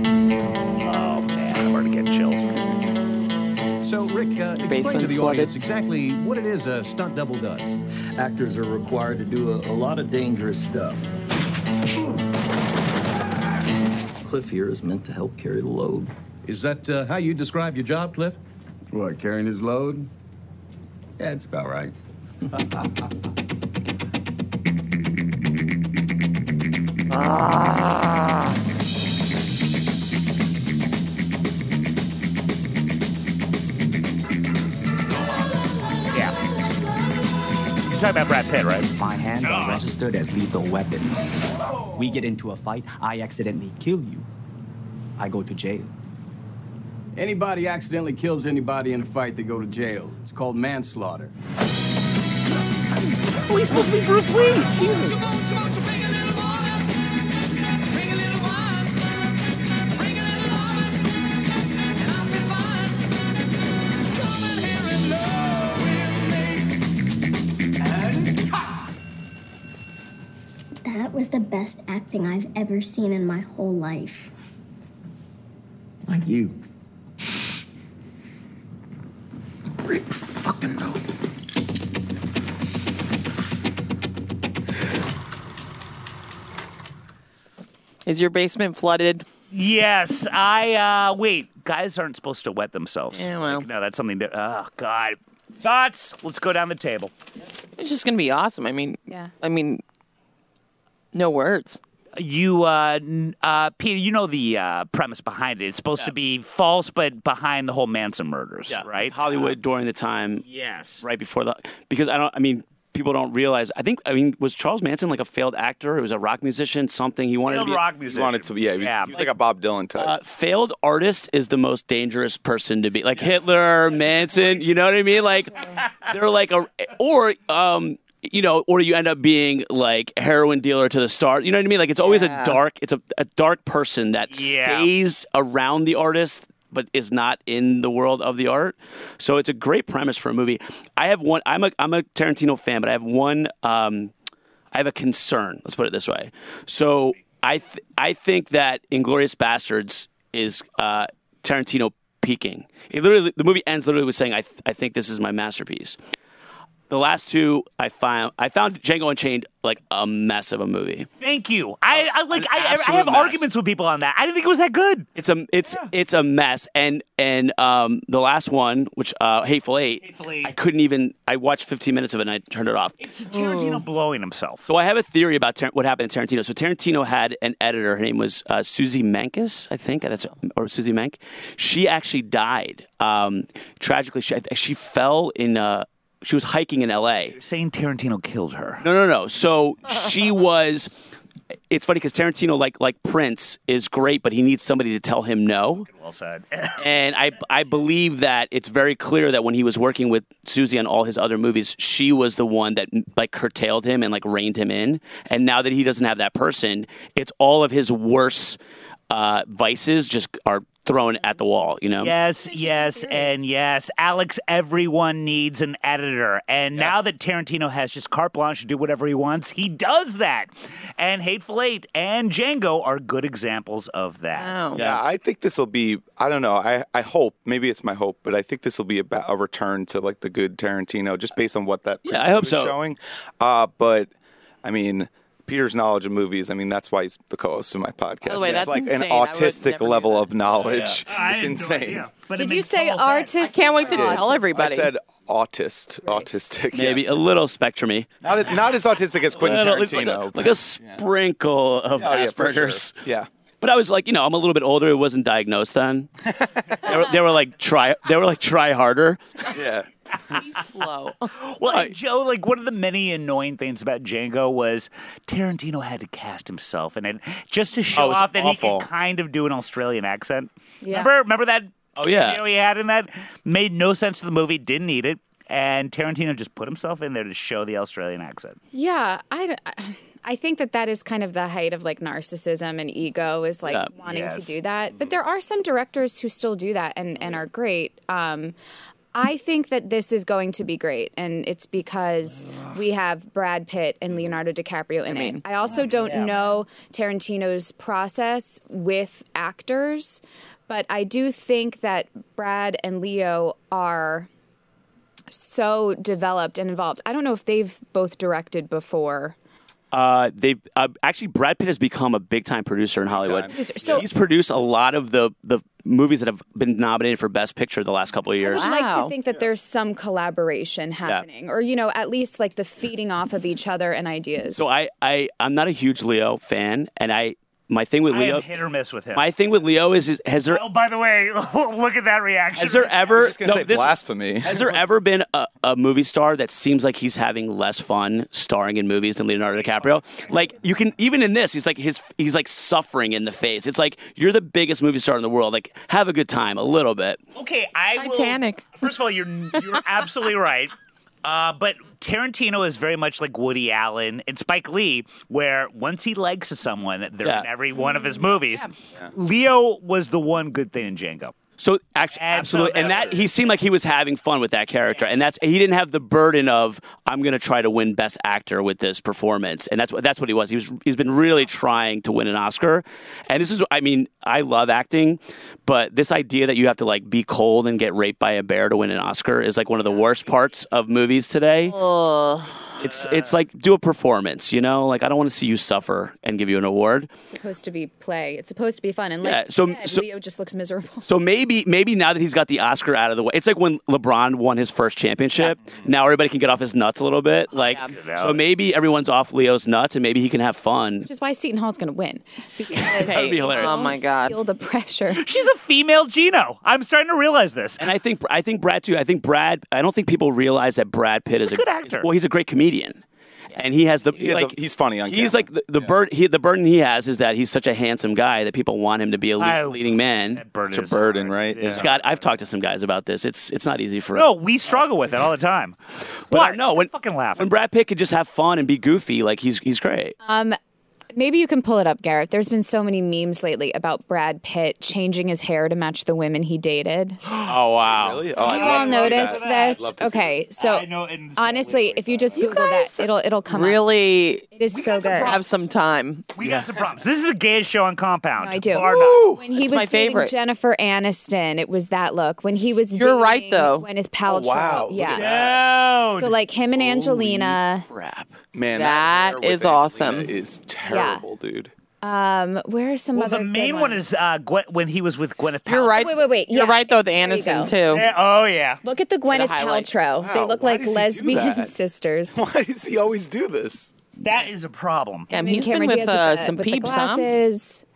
man, I'm already getting chills. So, Rick, explain to Basement's the flooded. audience exactly what it is a stunt double does. Actors are required to do a lot of dangerous stuff. Cliff here is meant to help carry the load. Is that how you describe your job, Cliff? What, carrying his load? Yeah, it's about right. Yeah. You're talking about Brad Pitt, right? My hands are registered as lethal weapons. We get into a fight, I accidentally kill you. I go to jail. Anybody accidentally kills anybody in a fight, they go to jail. It's called manslaughter. Oh, he's supposed to be Bruce Lee. That was the best acting I've ever seen in my whole life. Like you. Rick fucking no. Is your basement flooded? Yes, wait. Guys aren't supposed to wet themselves. Yeah, well. No, that's something that. Oh God. Thoughts? Let's go down the table. It's just gonna be awesome. I mean, no words. You, Peter, you know the premise behind it. It's supposed to be false, but behind the whole Manson murders, right? Hollywood during the time. Yes. Right before because people don't realize. Was Charles Manson like a failed actor? He was a rock musician, something he wanted to be. Rock musician. He wanted to be, he was like a Bob Dylan type. Failed artist is the most dangerous person to be. Like Hitler, Manson, you know what I mean? Like, they're like or you end up being like a heroin dealer to the start. You know what I mean? Like, it's always a dark person that stays around the artist but is not in the world of the art. So it's a great premise for a movie. I have one. I'm a Tarantino fan, but I have one. I have a concern. Let's put it this way. So I think that Inglourious Bastards is Tarantino peaking. The movie ends literally with saying, "I think this is my masterpiece." The last two, I found Django Unchained like a mess of a movie. Thank you. I have arguments with people on that. I didn't think it was that good. It's a mess. And the last one, which Hateful Eight, I couldn't even. I watched 15 minutes of it and I turned it off. It's Tarantino blowing himself. So I have a theory about what happened in Tarantino. So Tarantino had an editor. Her name was Susie Menkes, I think. Or Susie Menk. She actually died tragically. She fell in. She was hiking in L.A. You're saying Tarantino killed her. No. So she was. It's funny because Tarantino, like Prince, is great, but he needs somebody to tell him no. Well said. And I believe that it's very clear that when he was working with Susie on all his other movies, she was the one that like curtailed him and like reined him in. And now that he doesn't have that person, it's all of his worst vices just are thrown at the wall, you know? Yes, and yes. Alex, everyone needs an editor. And now that Tarantino has just carte blanche to do whatever he wants, he does that. And Hateful Eight and Django are good examples of that. Oh. Yeah, I think this will be, I don't know, I hope, maybe it's my hope, but I think this will be a return to like the good Tarantino, just based on what that I hope was so. showing. But, I mean, Peter's knowledge of movies, I mean, that's why he's the co-host of my podcast. By the way, it's that's like insane. an autistic level of knowledge. I It's had no insane. idea, but Did it you makes say total sense. artist? I can't wait to tell everybody. I said autistic. Maybe yes. a little spectrumy. Not as autistic as Quentin Tarantino. Like a sprinkle of Asperger's. For sure. Yeah. But I was like, I'm a little bit older. It wasn't diagnosed then. they were like try harder. Yeah. He's slow. Well, and Joe, like one of the many annoying things about Django was Tarantino had to cast himself in it just to show off that awful. he could kind of do an Australian accent. Yeah. Remember that? Oh yeah. Video he had in that made no sense to the movie. Didn't need it. And Tarantino just put himself in there to show the Australian accent. Yeah, I think that is kind of the height of like narcissism and ego is like wanting to do that. But there are some directors who still do that and are great. I think that this is going to be great, and it's because we have Brad Pitt and Leonardo DiCaprio in it. I also don't know Tarantino's process with actors, but I do think that Brad and Leo are so developed and involved. I don't know if they've both directed before. They've actually Brad Pitt has become a big time producer in Hollywood. So he's produced a lot of the movies that have been nominated for Best Picture the last couple of years. I would like to think that there's some collaboration happening, or at least like the feeding off of each other and ideas. So I'm not a huge Leo fan, and my thing with Leo, I am hit or miss with him. My thing with Leo is has there? Oh, by the way, look at that reaction. Has there ever? I was just gonna say blasphemy. Has there ever been a movie star that seems like he's having less fun starring in movies than Leonardo DiCaprio? Like you can even in this, he's like suffering in the face. It's like you're the biggest movie star in the world. Like have a good time a little bit. Okay, Titanic. First of all, you're absolutely right. But Tarantino is very much like Woody Allen and Spike Lee, where once he likes someone, they're in every one of his movies. Yeah. Leo was the one good thing in Django. So actually, absolutely, and that he seemed like he was having fun with that character, and he didn't have the burden of I'm going to try to win Best Actor with this performance, and that's what he was. He's been really trying to win an Oscar, and this is I love acting, but this idea that you have to like be cold and get raped by a bear to win an Oscar is like one of the worst parts of movies today. It's like do a performance, you know? Like I don't want to see you suffer and give you an award. It's supposed to be play. It's supposed to be fun. And like Yeah, you said, Leo just looks miserable. So maybe now that he's got the Oscar out of the way, it's like when LeBron won his first championship. Now everybody can get off his nuts a little bit. Like so maybe everyone's off Leo's nuts and maybe he can have fun. Which is why Seton Hall's going to win. Because That would be hilarious. Oh my God. feel the pressure. She's a female Gino. I'm starting to realize this. And I think Brad too. I think Brad. I don't think people realize that Brad Pitt is a good actor. Well, he's a great comedian, and he has the he's funny on He's camera. like the burden he has is that he's such a handsome guy that people want him to be a leading man. It's a burden, right? Yeah. Scott, I've talked to some guys about this. It's not easy for No, we struggle with it all the time. But no, when fucking laughing. when Brad Pitt could just have fun and be goofy, like he's great. Maybe you can pull it up, Garrett. There's been so many memes lately about Brad Pitt changing his hair to match the women he dated. Oh wow! Really? You all noticed this? Okay, so honestly, if you just Google that, it'll come up. Really, It is so good. have some time. We got some problems. This is the gayest show on Compound. No, I do. Bar none. When he It's was my dating favorite. Jennifer Aniston, it was that look. When he was You're right, dating though. Gwyneth Paltrow, wow. Look at yeah. Dude. So like him and Angelina. Crap. Man, That hair with is awesome. Angelina is terrible, dude. Where are some Well, other the good main one is when he was with Gwyneth Paltrow. You're right. Wait. You're Yeah, right though. The there you Aniston go. too. Yeah, oh yeah. Look at the Gwyneth highlights. Paltrow. They Wow, look why like does he do lesbian that? sisters. Why does he always do this? That is a problem. Damn, I mean, he's been Cameron with Diaz some with peeps, the huh? glasses.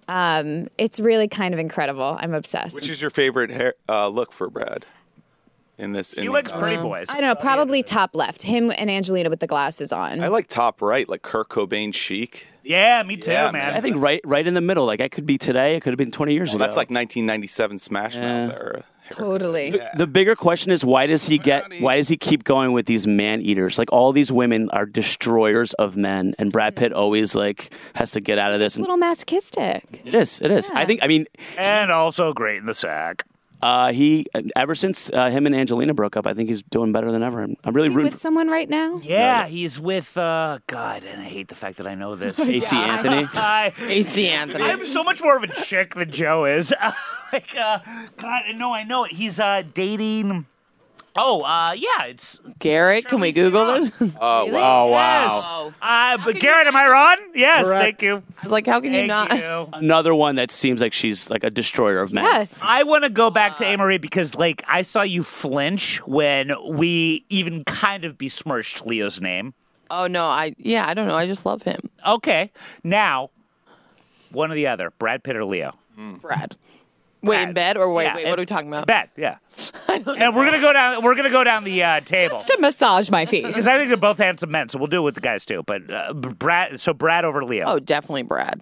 It's really kind of incredible. I'm obsessed. Which is your favorite hair look for Brad? In this, He likes pretty boys. I don't know, probably top left. Him and Angelina with the glasses on. I like top right, like Kurt Cobain chic. Yeah, me too, Yeah, man. I think right in the middle. Like I could be today. It could have been 20 years Well, ago. that's like 1997 Smash Mouth era. Totally. The bigger question is why does he keep going with these man eaters? Like all these women are destroyers of men, and Brad Pitt always like has to get out of this. A little masochistic. It is. Yeah. I mean, and also great in the sack. He ever since him and Angelina broke up, I think he's doing better than ever. I'm really Is he rooting. with someone right now? Yeah, he's with God, and I hate the fact that I know this. AC Anthony. AC Anthony. I'm so much more of a chick than Joe is. God, no, I know it. He's dating. Oh, yeah, it's Garrett, can we Google this? Oh, Really? wow. yes. But Garrett, am I wrong? Yes, Correct. thank you. I was like, how can you Thank not? you. Another one that seems like she's like a destroyer of men. Yes. I want to go back to Amory because, like, I saw you flinch when we even kind of besmirched Leo's name. Oh no, I don't know. I just love him, Okay, now one or the other, Brad Pitt or Leo. Brad. Wait, in bed or wait? Yeah, What are we talking about? Bad, yeah. And we're gonna go down. We're gonna go down the table Just to massage my feet. because I think they're both handsome men. So we'll do it with the guys too. But Brad. So Brad over Leo. Oh, definitely Brad.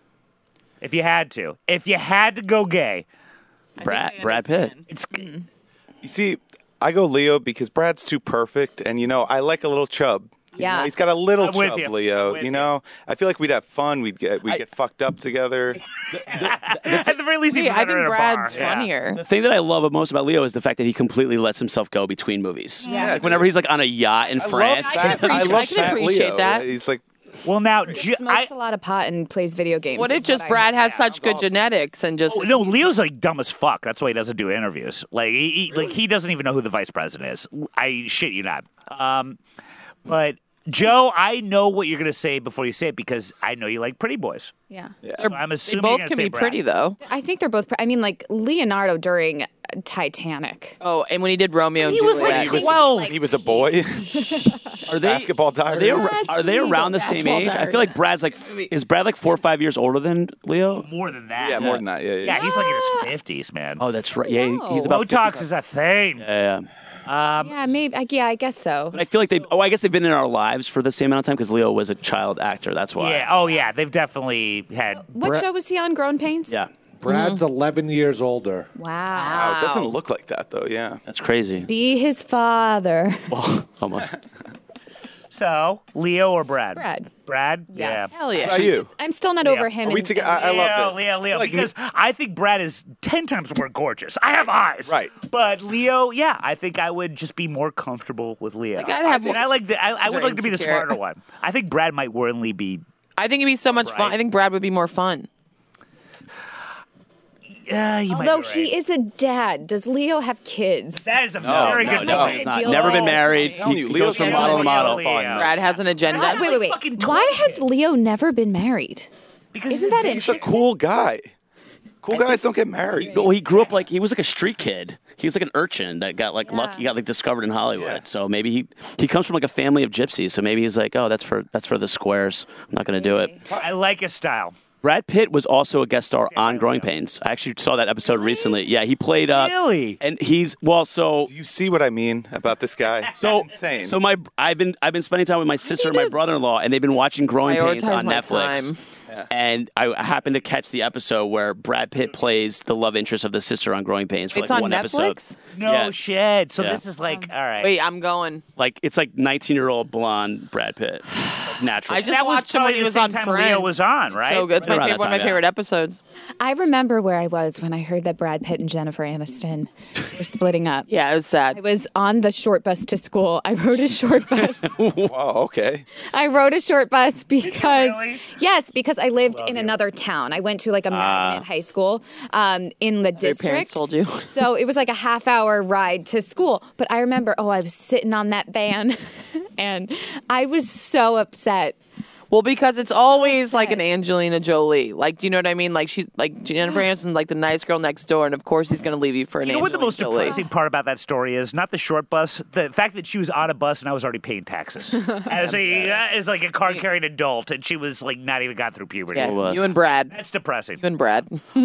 If you had to go gay, Brad Pitt. it's You see, I go Leo because Brad's too perfect, and I like a little chub. You Yeah. know, he's got a little I'm with chub, you. Leo. I'm with You know, I feel like we'd have fun. We'd get fucked up together. at the very least. See, even I better think in a Brad's bar. Yeah. funnier. The thing that I love most about Leo is the fact that he completely lets himself go between movies. Yeah, Like whenever he's like on a yacht in France. I can appreciate Leo. that. He's like, Well, now Smokes a lot of pot and plays video games. What is if just I Brad heard. has such good genetics and just no, Leo's like dumb as fuck. That's why he doesn't do interviews. Like he doesn't even know who the vice president is. I shit you not. But Joe, I know what you're gonna say before you say it because I know you like pretty boys. Yeah. So I'm they assuming both you're can gonna say be Brad. pretty though. I think they're both. I mean, like Leonardo during Titanic. Oh, and when he did Romeo and He was Juliet, like he was, 12. he was a boy. Are they Basketball Are they, diaries. are they around the same Basketball age? I diaries. feel like Brad's like is Brad like 4 or 5 years older than Leo? More than that. Yeah, more than that. Yeah. Yeah, he's like in his 50s, man. Oh, that's right. Yeah, he's about Botox 55. is a thing. Yeah. Yeah, maybe. Yeah, I guess so. But I feel like I guess they've been in our lives for the same amount of time because Leo was a child actor. That's why. Yeah. Oh, yeah. They've definitely had. What show was he on? Grown Pains. Yeah. Brad's 11 years older. Wow. Wow, it doesn't look like that though. Yeah. That's crazy. Be his father. Well, almost. So, Leo or Brad? Brad. Yeah. hell yeah. How about you? I'm still not over him. Are we together? I love this. Leo. Like, Because I think Brad is 10 times more gorgeous. I have eyes. Right. But Leo, yeah, I think I would just be more comfortable with Leo. Like, I'd have and I like the. I would like to be the insecure. smarter one. I think Brad might willingly be. I think it'd be so much fun. Right. I think Brad would be more fun. You might Although be right. he is a dad, does Leo have kids? That is a very good point. He's not. Never been married. telling you, He goes from Leo's model to model. Brad has an agenda. Wait. Why has Leo never been married? Because Isn't that He's a interesting? cool guy. Cool guys don't get married. Well, he grew up he was like a street kid. He was like an urchin that got lucky. He got discovered in Hollywood. Yeah. So maybe he comes from like a family of gypsies. So maybe he's like, oh, that's for the squares. I'm not going to do it. I like his style. Brad Pitt was also a guest star on Growing Pains. I actually saw that episode recently. Yeah, he played. Really? And he's so. Do you see what I mean about this guy? So insane. So I've been spending time with my sister and my brother-in-law, and they've been watching Growing Pains on Netflix. Time. And I happened to catch the episode where Brad Pitt plays the love interest of the sister on Growing Pains for It's like on one Netflix? episode. No shit. So Yeah. this is like, all right. Wait, I'm going. Like it's like 19-year-old blonde Brad Pitt, natural. I just That was watched him when probably he the was same on time Friends. Leo was on, right? So good. It's Right around one of that my time, favorite episodes. I remember where I was when I heard that Brad Pitt and Jennifer Aniston were splitting up. Yeah, it was sad. I was on the short bus to school. I rode a short bus. Wow, okay. I rode a short bus because really? because I lived in another town. I went to like a magnet high school in the Your district. parents told you. So it was like a half-hour ride to school. But I remember, I was sitting on that van, and I was so upset. Well, because it's always like an Angelina Jolie. Like, do you know what I mean? Like, she's like Jennifer Aniston, like the nice girl next door, and of course he's going to leave you for an You know what the Angelina most Jolie. depressing part about that story is? Not the short bus, the fact that she was on a bus and I was already paying taxes as like a card-carrying adult, and she was like not even got through puberty. Yeah, you and Brad. That's depressing. You and Brad.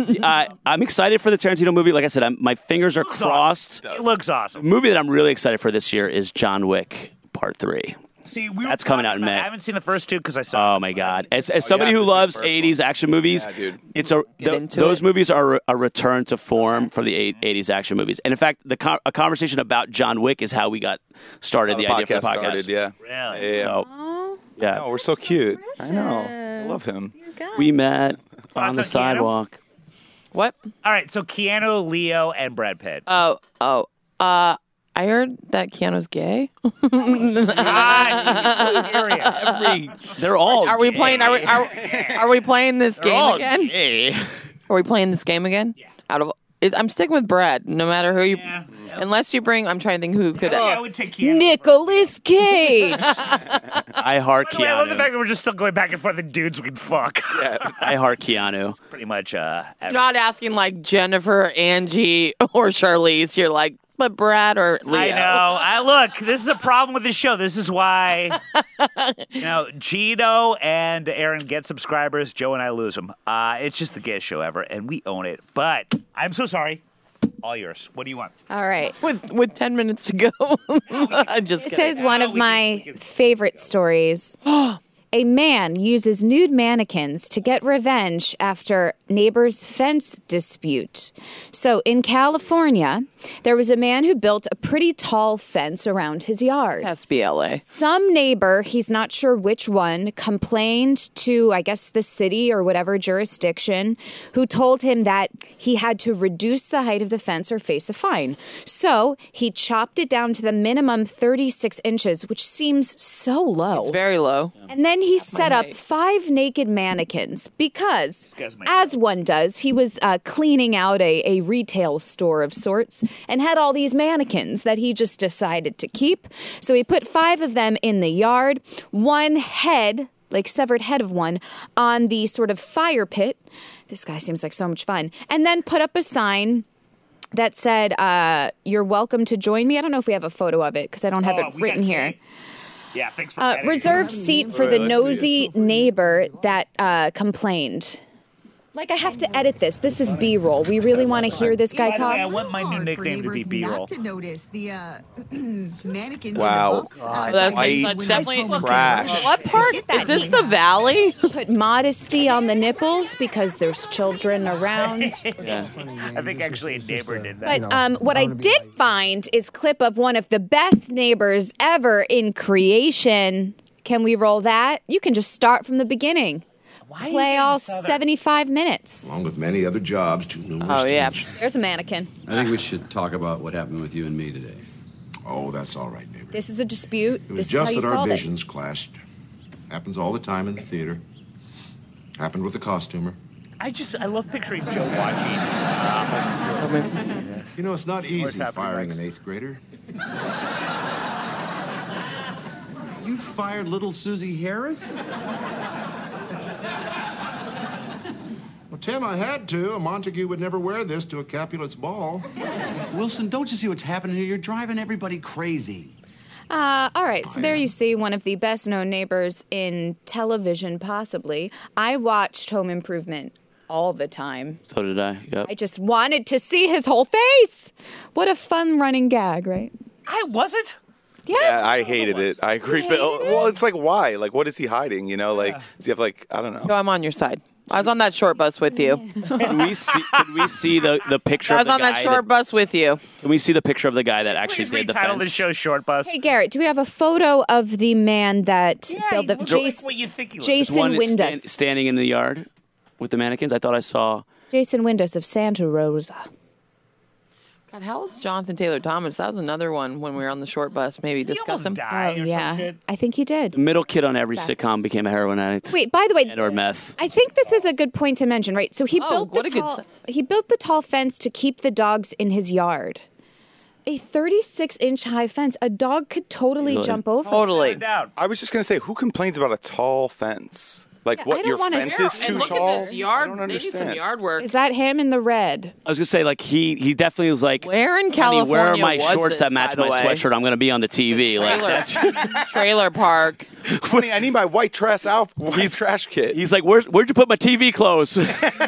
I'm excited for the Tarantino movie. Like I said, my fingers are crossed. It looks awesome. The movie that I'm really excited for this year is John Wick Part 3. See, we That's coming out in May. I haven't seen the first two because I saw. Oh my God! As somebody who loves '80s action movies, it's those movies are a return to form for the '80s action movies. And in fact, a conversation about John Wick is how we got started. The idea for the podcast. Started, yeah. Really? Yeah. So, yeah. No, we're so cute. I know. I love him. We met on the on Keanu? sidewalk. What? All right, so Keanu, Leo, and Brad Pitt. I heard that Keanu's gay. They're all. Are we gay. playing? Are we playing this They're game all again? gay. Are we playing this game again? Yeah. I'm sticking with Brad. No matter who you, unless you bring. I'm trying to think who could. I would take Keanu. Nicolas Cage. I heart By the way, I love the Keanu. fact that we're just still going back and forth. The dudes we can fuck. I heart Keanu. Pretty much. You're not asking like Jennifer, Angie, or Charlize. You're like, but Brad or Leo. I know. Look, this is a problem with the show. This is why, Gino and Aaron get subscribers. Joe and I lose them. It's just the gayest show ever, and we own it. But I'm so sorry. All yours. What do you want? All right. With 10 minutes to go. I'm just This kidding. is one of my favorite stories. A man uses nude mannequins to get revenge after neighbor's fence dispute. So in California, there was a man who built a pretty tall fence around his yard. Has to be LA. Some neighbor, he's not sure which one, complained to, I guess, the city or whatever jurisdiction, who told him that he had to reduce the height of the fence or face a fine. So he chopped it down to the minimum 36 inches, which seems so low. It's very low. And then he set up 5 naked mannequins because, as one does, he was cleaning out a retail store of sorts and had all these mannequins that he just decided to keep. So he put 5 of them in the yard, one head, like severed head of one, on the sort of fire pit. This guy seems like so much fun. And then put up a sign that said, "You're welcome to join me." I don't know if we have a photo of it because I don't have it written here. Yeah, thanks for that. Reserved seat for the nosy neighbor that complained. Like, I have to edit this. This is B-roll. We really want to hear this guy By the way, I talk. want my new nickname to be B-roll. Not to notice the mannequins. Wow. In the book. That's definitely trash. What part? Is this the valley? Put modesty on the nipples because there's children around. I think actually a neighbor did that. But what I did find is clip of one of the best neighbors ever in creation. Can we roll that? You can just start from the beginning. Play all 75 minutes. Along with many other jobs too numerous to mention. There's a mannequin. I think we should talk about what happened with you and me today. Oh, that's all right, neighbor. This is a dispute. It was This is just how you that our solve it. visions clashed. Happens all the time in the theater. Happened with the costumer. I love picturing Joe watching. You know, it's not easy happening firing next? an 8th grader. You fired little Susie Harris? Well, Tim, I had to. A Montague would never wear this to a Capulet's ball. Wilson, don't you see what's happening here? You're driving everybody crazy. All right, so there you see one of the best-known neighbors in television, possibly. I watched Home Improvement all the time. So did I. Yep. I just wanted to see his whole face. What a fun running gag, right? Was it? Yes. Yeah, I hated it. I agree. But, well, it's like, why? Like, what is he hiding? You know, like, does he have, like, I don't know. No, I'm on your side. I was on that short bus with you. Can we see the picture I of was the on guy that short bus with you. Can we see the picture of the guy that actually did the Title the fence? show Short Bus. Hey, Garrett, do we have a photo of the man that built the looks Jason, like what you think he looks. Jason One Windus? standing in the yard with the mannequins. I thought I saw. Jason Windus of Santa Rosa. God, how old's Jonathan Taylor Thomas? That was another one when we were on the short bus. Maybe discuss him. Yeah, I think he did. The middle kid on every sitcom became a heroin addict. Wait, by the way, or meth. I think this is a good point to mention, right? So he built what a good he built the tall fence to keep the dogs in his yard. A 36-inch high fence, a dog could totally Easily. jump over. Totally. I was just going to say, who complains about a tall fence? Like, I what, don't your wanna fence see- is too And look tall? at this yard. I don't They need some understand. yard work. Is that him in the red? I was gonna say like he definitely was like, where in Honey, where are California my was shorts this, that match by my the way? sweatshirt? I'm gonna be on the TV. Like that's Trailer park. Honey, I need my white trash kit. He's like, where'd you put my TV clothes?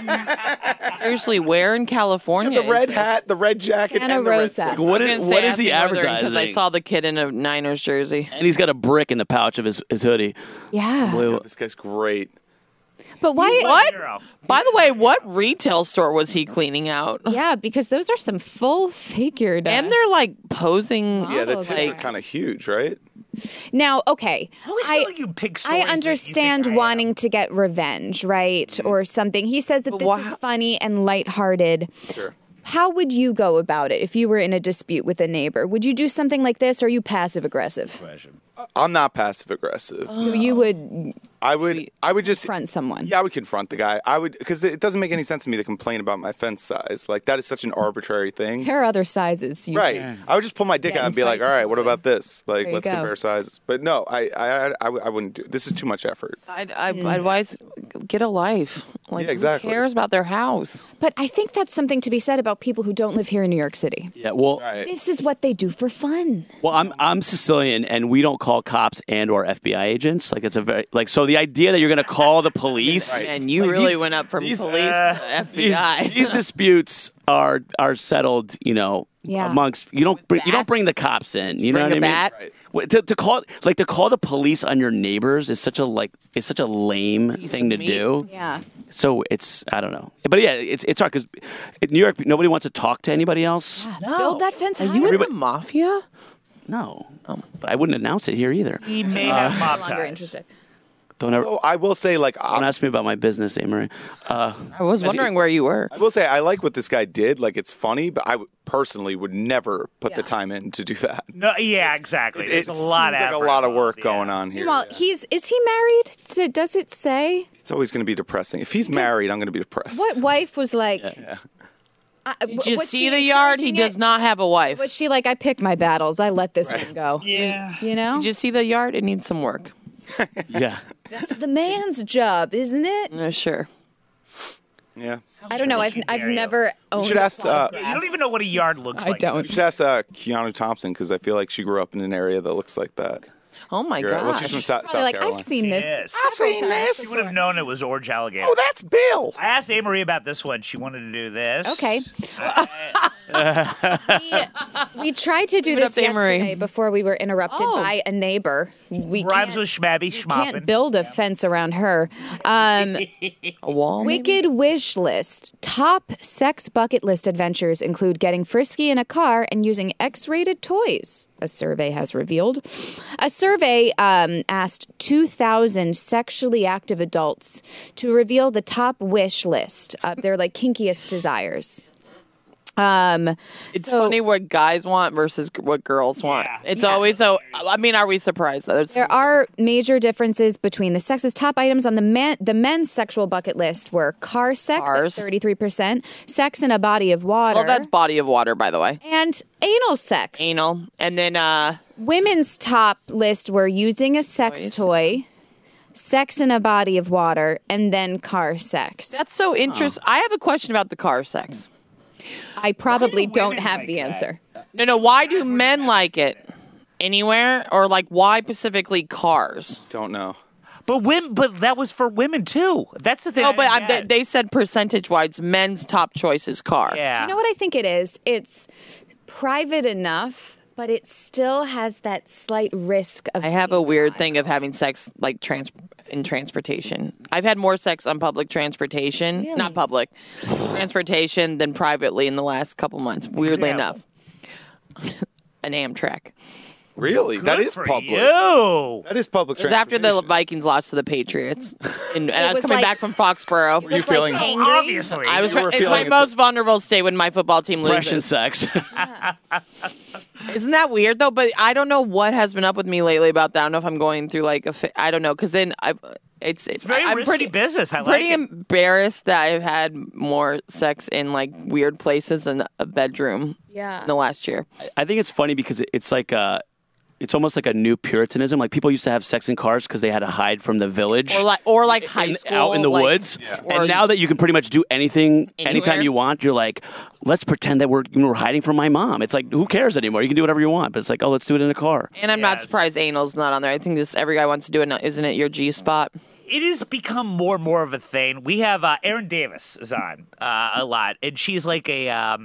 Seriously, where in California? The red is this? hat, the red jacket, Santa and the red Rosa. sweater. What I was is gonna what say is he Aston Northern, advertising? Because I saw the kid in a Niners jersey. And he's got a brick in the pouch of his hoodie. Yeah. Unbelievable. This guy's great. But why? What? By the way, what retail store was he cleaning out? Yeah, because those are some full-figured. And they're like posing. Yeah, the tits are like, kind of huge, right? Now, okay, I understand wanting to get revenge, right, or something. He says that this is funny and lighthearted. Sure. How would you go about it if you were in a dispute with a neighbor? Would you do something like this, or are you passive aggressive? I'm not passive aggressive. So you would I would just confront someone. Yeah, I would confront the guy. I would, because it doesn't make any sense to me to complain about my fence size. Like, that is such an arbitrary thing. There are other sizes. You Right. can- I would just pull my dick Yeah, out and be like, fight all right, what about this? Like, There you let's go. compare sizes. But no, I wouldn't do it. This is too much effort. I'd advise get a life. Like, Yeah, exactly. who cares about their house? But I think that's something to be said about people who don't live here in New York City. Yeah, well, This is what they do for fun. well, I'm Sicilian, and we don't call cops and or FBI agents. Like it's a very like so the idea that you're gonna call the police. And you like, really these- went up from these- police to FBI. These disputes are settled, Yeah. amongst you don't bring the cops in. You know Bring what I a mean? bat? Right. To call the police on your neighbors is such a lame thing to meat. do. Yeah. So it's I don't know, but yeah, it's hard because in New York nobody wants to talk to anybody else. Build that fence. Are higher. you in the mafia? No, but I wouldn't announce it here either. He may have mob No longer ties. interested. Don't ever. Oh, I will say, like, Don't ask me about my business, Amory. I was wondering where you were. I will say, I like what this guy did. Like, it's funny, but I personally would never put the time in to do that. No, yeah, exactly. It There's a lot of seems like a effort lot of involved, work going on here. Well, is he married? Does it say? It's always going to be depressing. If he's married, I'm going to be depressed. What wife was like? Did you see the yard? He does not have a wife. Was she like, I picked my battles. I let this one go. Yeah. You know? Did you see the yard? It needs some work. Yeah. That's the man's job, isn't it? Sure. Yeah. I don't know. I've never owned should a ask, plot of You grass. don't even know what a yard looks I like. don't. You should ask Keanu Thompson, because I feel like she grew up in an area that looks like that. Oh my You're right. Well, gosh. she's from South Probably like, Carolina. I've seen this. Yes. several times. You would have known it was Orange Alligator. Oh, that's Bill. I asked Amory about this one. She wanted to do this. Okay. We tried to do Give it this up to Amory. yesterday before we were interrupted by a neighbor. We Rhymes can't, with schmabby, schmoppin'. can't build a fence around her. A wall? Wicked wish list. Top sex bucket list adventures include getting frisky in a car and using X-rated toys, a survey has revealed. A survey asked 2,000 sexually active adults to reveal the top wish list of their kinkiest desires. It's funny what guys want versus what girls want. It's always so. I mean, are we surprised? There are major differences between the sexes. Top items on the men's sexual bucket list were car sex at 33%, sex in a body of water. Well, that's body of water, by the way. And anal sex. Anal. And then women's top list were using a sex toy, sex in a body of water, and then car sex. That's so interesting. I have a question about the car sex. I probably don't have the answer. No. Why do men like it? Anywhere? Or like why specifically cars? Don't know. But that was for women too. That's the thing. No, but they said percentage-wise, men's top choice is car. Yeah. Do you know what I think it is? It's private enough, but it still has that slight risk of. I have a weird thing of having sex like in transportation. I've had more sex on public transportation, not public transportation, than privately in the last couple months. Weirdly enough, an Amtrak. Really? That is public. You. That is public. It was after the Vikings lost to the Patriots, and I was coming back from Foxborough. Were you feeling angry? Obviously, I was. It's my most vulnerable state when my football team loses. Russian sex. Isn't that weird though? But I don't know what has been up with me lately about that. I don't know if I'm going through like I don't know, because then it's very I'm risky pretty business. I like pretty it. embarrassed that I've had more sex in like weird places than a bedroom. Yeah. In the last year. I think it's funny because it's like it's almost like a new Puritanism. Like people used to have sex in cars because they had to hide from the village, or like high school, out in the like, woods. Yeah. And now that you can pretty much do anything, anytime Anywhere. you want, you're like, let's pretend that we're hiding from my mom. It's like, who cares anymore? You can do whatever you want. But it's like, oh, let's do it in a car. And I'm not surprised anal's not on there. I think every guy wants to do it. Now. Isn't it your G spot? It has become more and more of a thing. We have Erin Davis is on a lot, and she's like a.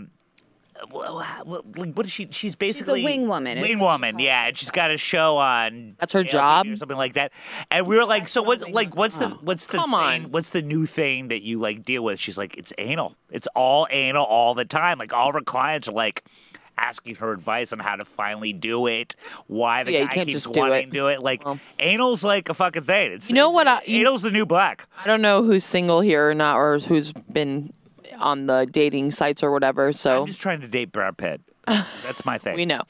What is she? She's basically She's a wing woman. Wing woman, yeah. And she's got a show on. That's her ALTV job or something like that. And we were like, so what? Like, what's the Come thing? on. What's the new thing that you like deal with? She's like, it's anal. It's all anal all the time. Like all of her clients are like asking her advice on how to finally do it. Why the Yeah, you guy can't keeps just do wanting it. to do it. Like anal's like a fucking thing. It's, You know what? Anal's the new black. I don't know who's single here or not, or who's been on the dating sites or whatever. So I'm just trying to date Brad Pitt. That's my thing. we know.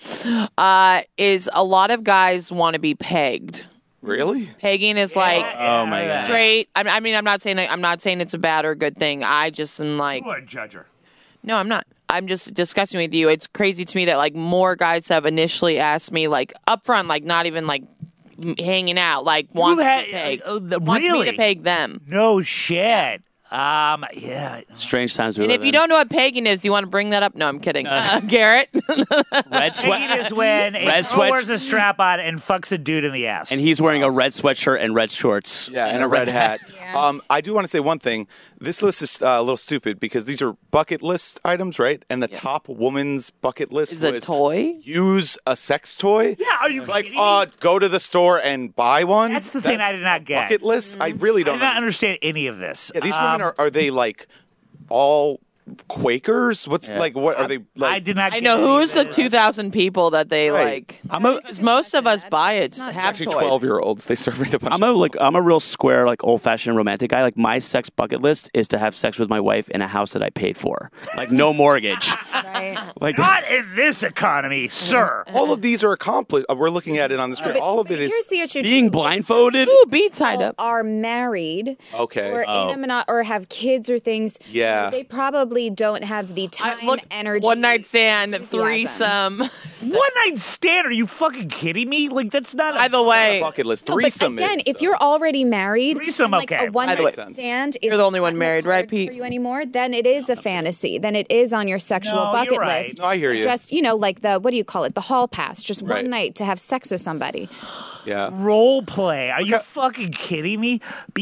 Is a lot of guys want to be pegged. Really? Pegging is like Oh my god. straight. I mean, I'm not saying it's a bad or good thing. I just am like, You are a judger. no, I'm not. I'm just discussing with you. It's crazy to me that like more guys have initially asked me like upfront, like not even like hanging out, like wants to be pegged. Wants me really? to peg them. No shit. Yeah. Strange times we And live if you in. don't know what pegging is, you want to bring that up? No, I'm kidding. Garrett. Red sweat. Pegging is when a Red girl sweat. wears a strap on and fucks a dude in the ass. And he's wearing a red sweatshirt and red shorts. Yeah, and a red hat. I do want to say one thing. This list is a little stupid because these are bucket list items, right? And the top woman's bucket list Is a was toy? use a sex toy. Yeah, are you Like, kidding me? go to the store and buy one. That's the thing I did not get. Bucket list. I really I don't. did not understand any of this. Yeah, these women are they like all Quakers? What are they? Like, I did not. I get know any who's of the this. 2,000 people that they Right. like. Because most of us buy it. Have actually toys. 12-year-olds. They surveyed a bunch. I'm a real square, like old fashioned romantic guy. Like my sex bucket list is to have sex with my wife in a house that I paid for. Like no mortgage. Like Not in this economy, sir. All of these are accomplished. We're looking at it on the screen. All of it is Here's the issue. being too. blindfolded. Ooh, be tied up. Are married okay. or or have kids or things. Yeah. They probably don't have the time, energy, one night stand, enthusiasm. threesome. One night stand? Are you fucking kidding me? Like that's not. By the way, bucket list. No, but Threesome again, is, if though. you're already married, Threesome, and, like okay. a one By the way, night stand you're is the only one on married, right, cards Pete? For you anymore, then it is a fantasy. Then it is on your sexual No, bucket you're right. list. No, I hear you. Just like the what do you call it? The hall pass. Just Right. one night to have sex with somebody. Yeah. Role play? Are you fucking kidding me?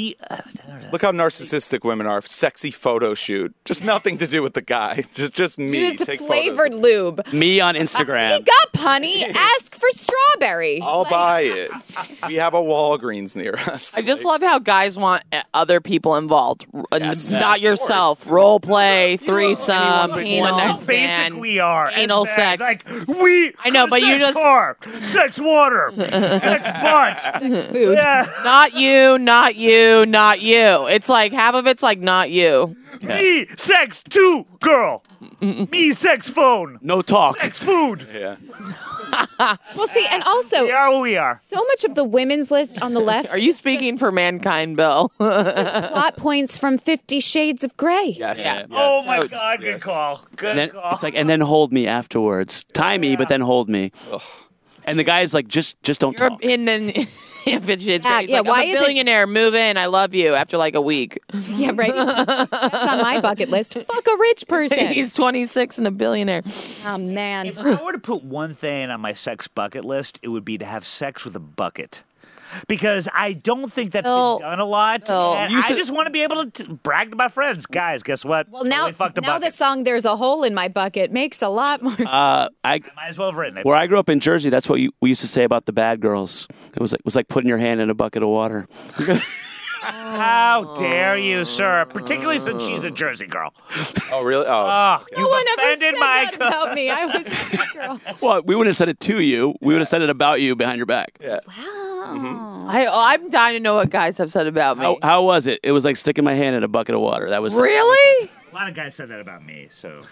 Look how narcissistic women are. Sexy photo shoot. Just nothing to do with the guy. Just me. Use Take flavored photos. lube. Me on Instagram. Speak up, honey. Ask for strawberry. I'll buy it. We have a Walgreens near us. I just love how guys want other people involved, Yes. not Of yourself. Role play, threesome, anyone but one anal. night How basic stand, we are. as anal men. sex. Like we. I know, but you sex just- car, sex water, sex butt. Sex food. Yeah. Not you, not you, not you. It's like half of it's like not you. Me, sex, two, girl. Me sex phone. No talk. Sex food. Yeah. Well, see, and also We are what we are. so much of the women's list on the left. Are you speaking for mankind, Bill? Says plot points from 50 Shades of Grey. Yes. Yeah. Yes. Oh my Notes. God, good call. Good And then call. it's like, and then hold me afterwards. Tie me, but then hold me. And the guy's like, just don't You're talk. in the if it's Yeah, great. yeah, Like, why I'm a is it- billionaire. Move in. I love you. After like a week. Yeah, right. That's on my bucket list. Fuck a rich person. He's 26 and a billionaire. Oh man. If I were to put one thing on my sex bucket list, it would be to have sex with a bucket. Because I don't think that's Bill, been done a lot. Bill. And I just want to be able to brag to my friends. Guys, guess what? Well, now, Totally fucked a now the bucket. song "There's a Hole in My Bucket" makes a lot more sense. I Might as well have written it. where I grew up in Jersey, that's what we used to say about the bad girls. It was like putting your hand in a bucket of water. How dare you, sir? Particularly since she's a Jersey girl. Oh, really? Oh. Oh, No you've one ever offended said my that about me. I was a good girl. Well, we wouldn't have said it to you. We would have said it about you behind your back. Yeah. I'm dying to know what guys have said about me. How was it? It was like sticking my hand in a bucket of water. That was Really? A lot of guys said that about me, so.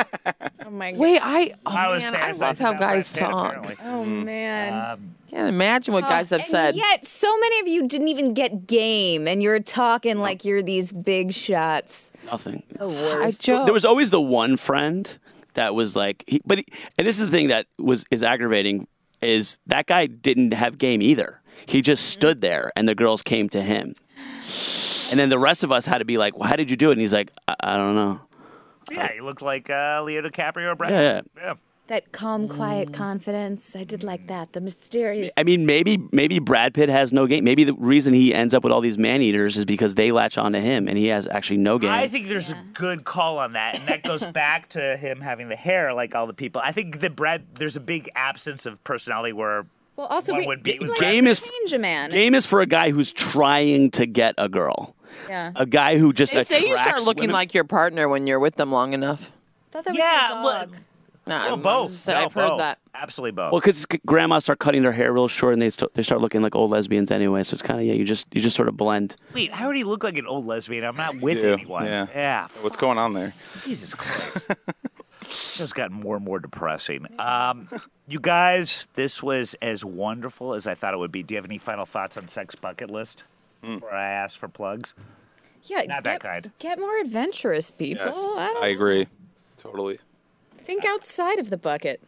Oh my god. Wait, I was man, I fantasizing love how about guys Brad Pitt, talk. apparently. Oh man. Can't imagine what guys have and said. Yet, so many of you didn't even get game, and you're talking like you're these big shots. nothing. The worst. There was always the one friend that was like, and this is the thing that is aggravating is that guy didn't have game either. He just stood there, and the girls came to him, and then the rest of us had to be like, well, "How did you do it?" And he's like, "I don't know." Yeah, you look like Leo DiCaprio or Brad Yeah, Pitt. Yeah. That calm, quiet confidence. I did like that. The mysterious. I mean, maybe Brad Pitt has no game. Maybe the reason he ends up with all these man eaters is because they latch onto him, and he has actually no game. I think there's a good call on that, and that goes back to him having the hair like all the people. I think that there's a big absence of personality where Well, also, one we would be with like Brad Game Pitt. is change a man. Game is for a guy who's trying to get a girl. Yeah. A guy who just They say you start attracts looking women. like your partner when you're with them long enough. Thought that was Yeah, your well, dog. Nah, well, I'm both. just saying, No, I've heard both. that. Absolutely both. Well, because grandmas start cutting their hair real short, and they start looking like old lesbians anyway. So it's kind of you just sort of blend. Wait, I already look like an old lesbian. I'm not with do, anyone. yeah. Yeah. What's going on there? Jesus Christ. It's gotten more and more depressing. You guys, this was as wonderful as I thought it would be. Do you have any final thoughts on Sex Bucket List before I ask for plugs? Yeah, Not that kind. Get more adventurous, people. Yes, I don't I agree. Totally. think outside of the bucket.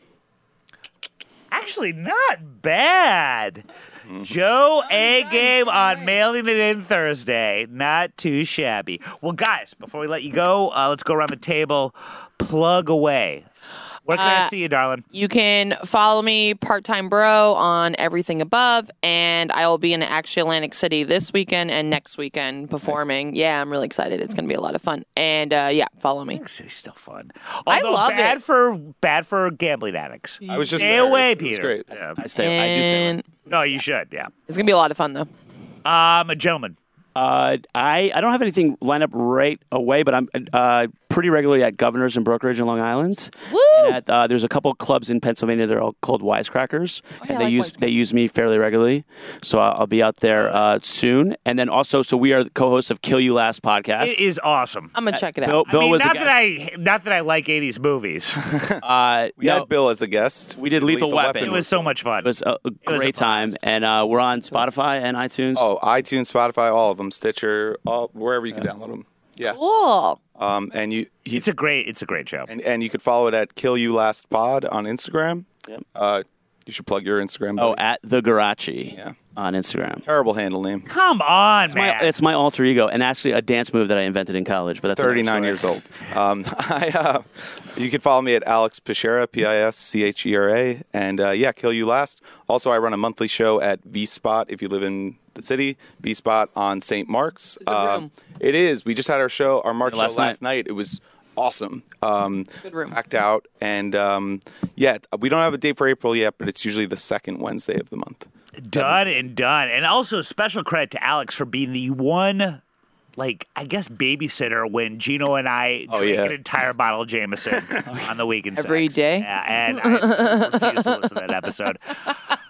Actually, not bad. Joe A Game on Mailing It In Thursday. Not too shabby. Well, guys, before we let you go, let's go around the table. Plug away. Where can I see you, darling? You can follow me, Part-Time Bro, on Everything Above, and I will be in actually Atlantic City this weekend and next weekend performing. Nice. Yeah, I'm really excited. It's going to be a lot of fun. And yeah, follow me. Atlantic City's still fun. I Although love bad for gambling addicts. I was just Stay there. away, It was Peter. great. Yeah. I do stay away. No, you should. Yeah. It's going to be a lot of fun, though. A gentleman. I don't have anything lined up right away, but I'm pretty regularly at Governor's in Brookridge in Long Island. Woo! And there's a couple clubs in Pennsylvania that are all called Wisecrackers, and they use me fairly regularly. So I'll be out there soon. And then also, so we are the co-hosts of Kill You Last podcast. It is awesome. I'm going to check it out. Bill was not a that not that I like 80s movies. We had Bill as a guest. We did Lethal Weapon. It was so much fun. It was a great time, and we're on Spotify and iTunes. Oh, iTunes, Spotify, all of them, Stitcher, wherever you can download them. Yeah. Cool. And it's a great show. And you could follow it at Kill You Last Pod on Instagram. Yep. You should plug your Instagram. Oh, buddy. at the Garachi on Instagram. Terrible handle name. Come on, man. It's my alter ego, and actually a dance move that I invented in college. But that's 39 years old. You can follow me at Alex Pichera, Pischera, and Kill You Last. Also, I run a monthly show at V Spot if you live in the city. V Spot on St. Mark's. It is. We just had our March show last night. It was awesome. Good room. Packed out, and we don't have a date for April yet, but it's usually the second Wednesday of the month. Done and done. And also special credit to Alex for being the one, I guess, babysitter when Gino and I drink an entire bottle of Jameson on the weekend. Every day? Yeah, and I refuse to listen to that episode.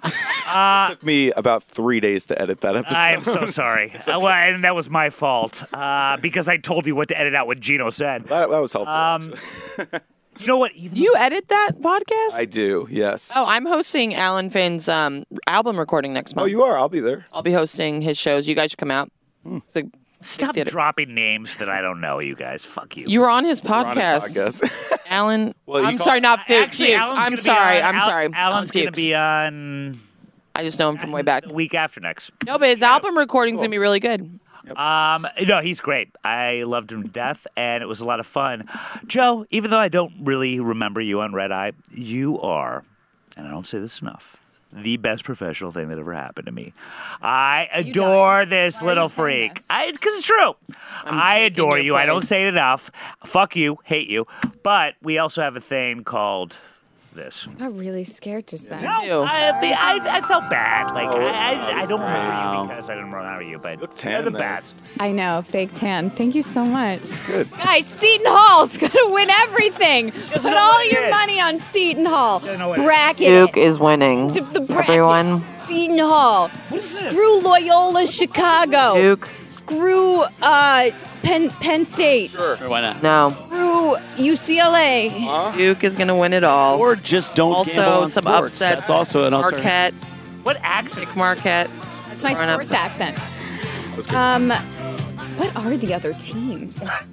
It took me about 3 days to edit that episode. I'm so sorry. Well, and that was my fault because I told you what to edit out what Gino said. That was helpful. You know what? You edit that podcast? I do, yes. Oh, I'm hosting Alan Finn's album recording next month. Oh, you are? I'll be there. I'll be hosting his shows. You guys should come out. It's a Stop dropping names that I don't know, you guys. Fuck you. You were on his We're on podcast. his podcast. Alan. Well, I'm sorry, not Fuchs. Actually, Alan's I'm gonna be sorry. on- I'm sorry. Alan's going to Fuchs. be on I just know him from way back. the week after next. No, but his album recording's going to be really good. No, he's great. I loved him to death, and it was a lot of fun. Joe, even though I don't really remember you on Red Eye, you are, and I don't say this enough, the best professional thing that ever happened to me. I adore this little freak. Because it's true. I adore you. I don't say it enough. Fuck you. Hate you. But we also have a thing called this. I got really scared just then. No, I felt bad. Like I don't remember you because I didn't remember you, but you're the best. I know, fake tan. Thank you so much. It's good. Guys, Seton Hall's gonna win everything. Put all your money on Seton Hall. Bracket Duke is winning. the bracket. Everyone. Seton Hall. Screw Loyola Chicago. Duke. Screw Penn State. Sure, why not? No. Screw UCLA. Duke is going to win it all. Or just don't also, gamble on some sports. upsets. That's also an alternative. Marquette. What accent? Marquette. That's my sports accent. What are the other teams?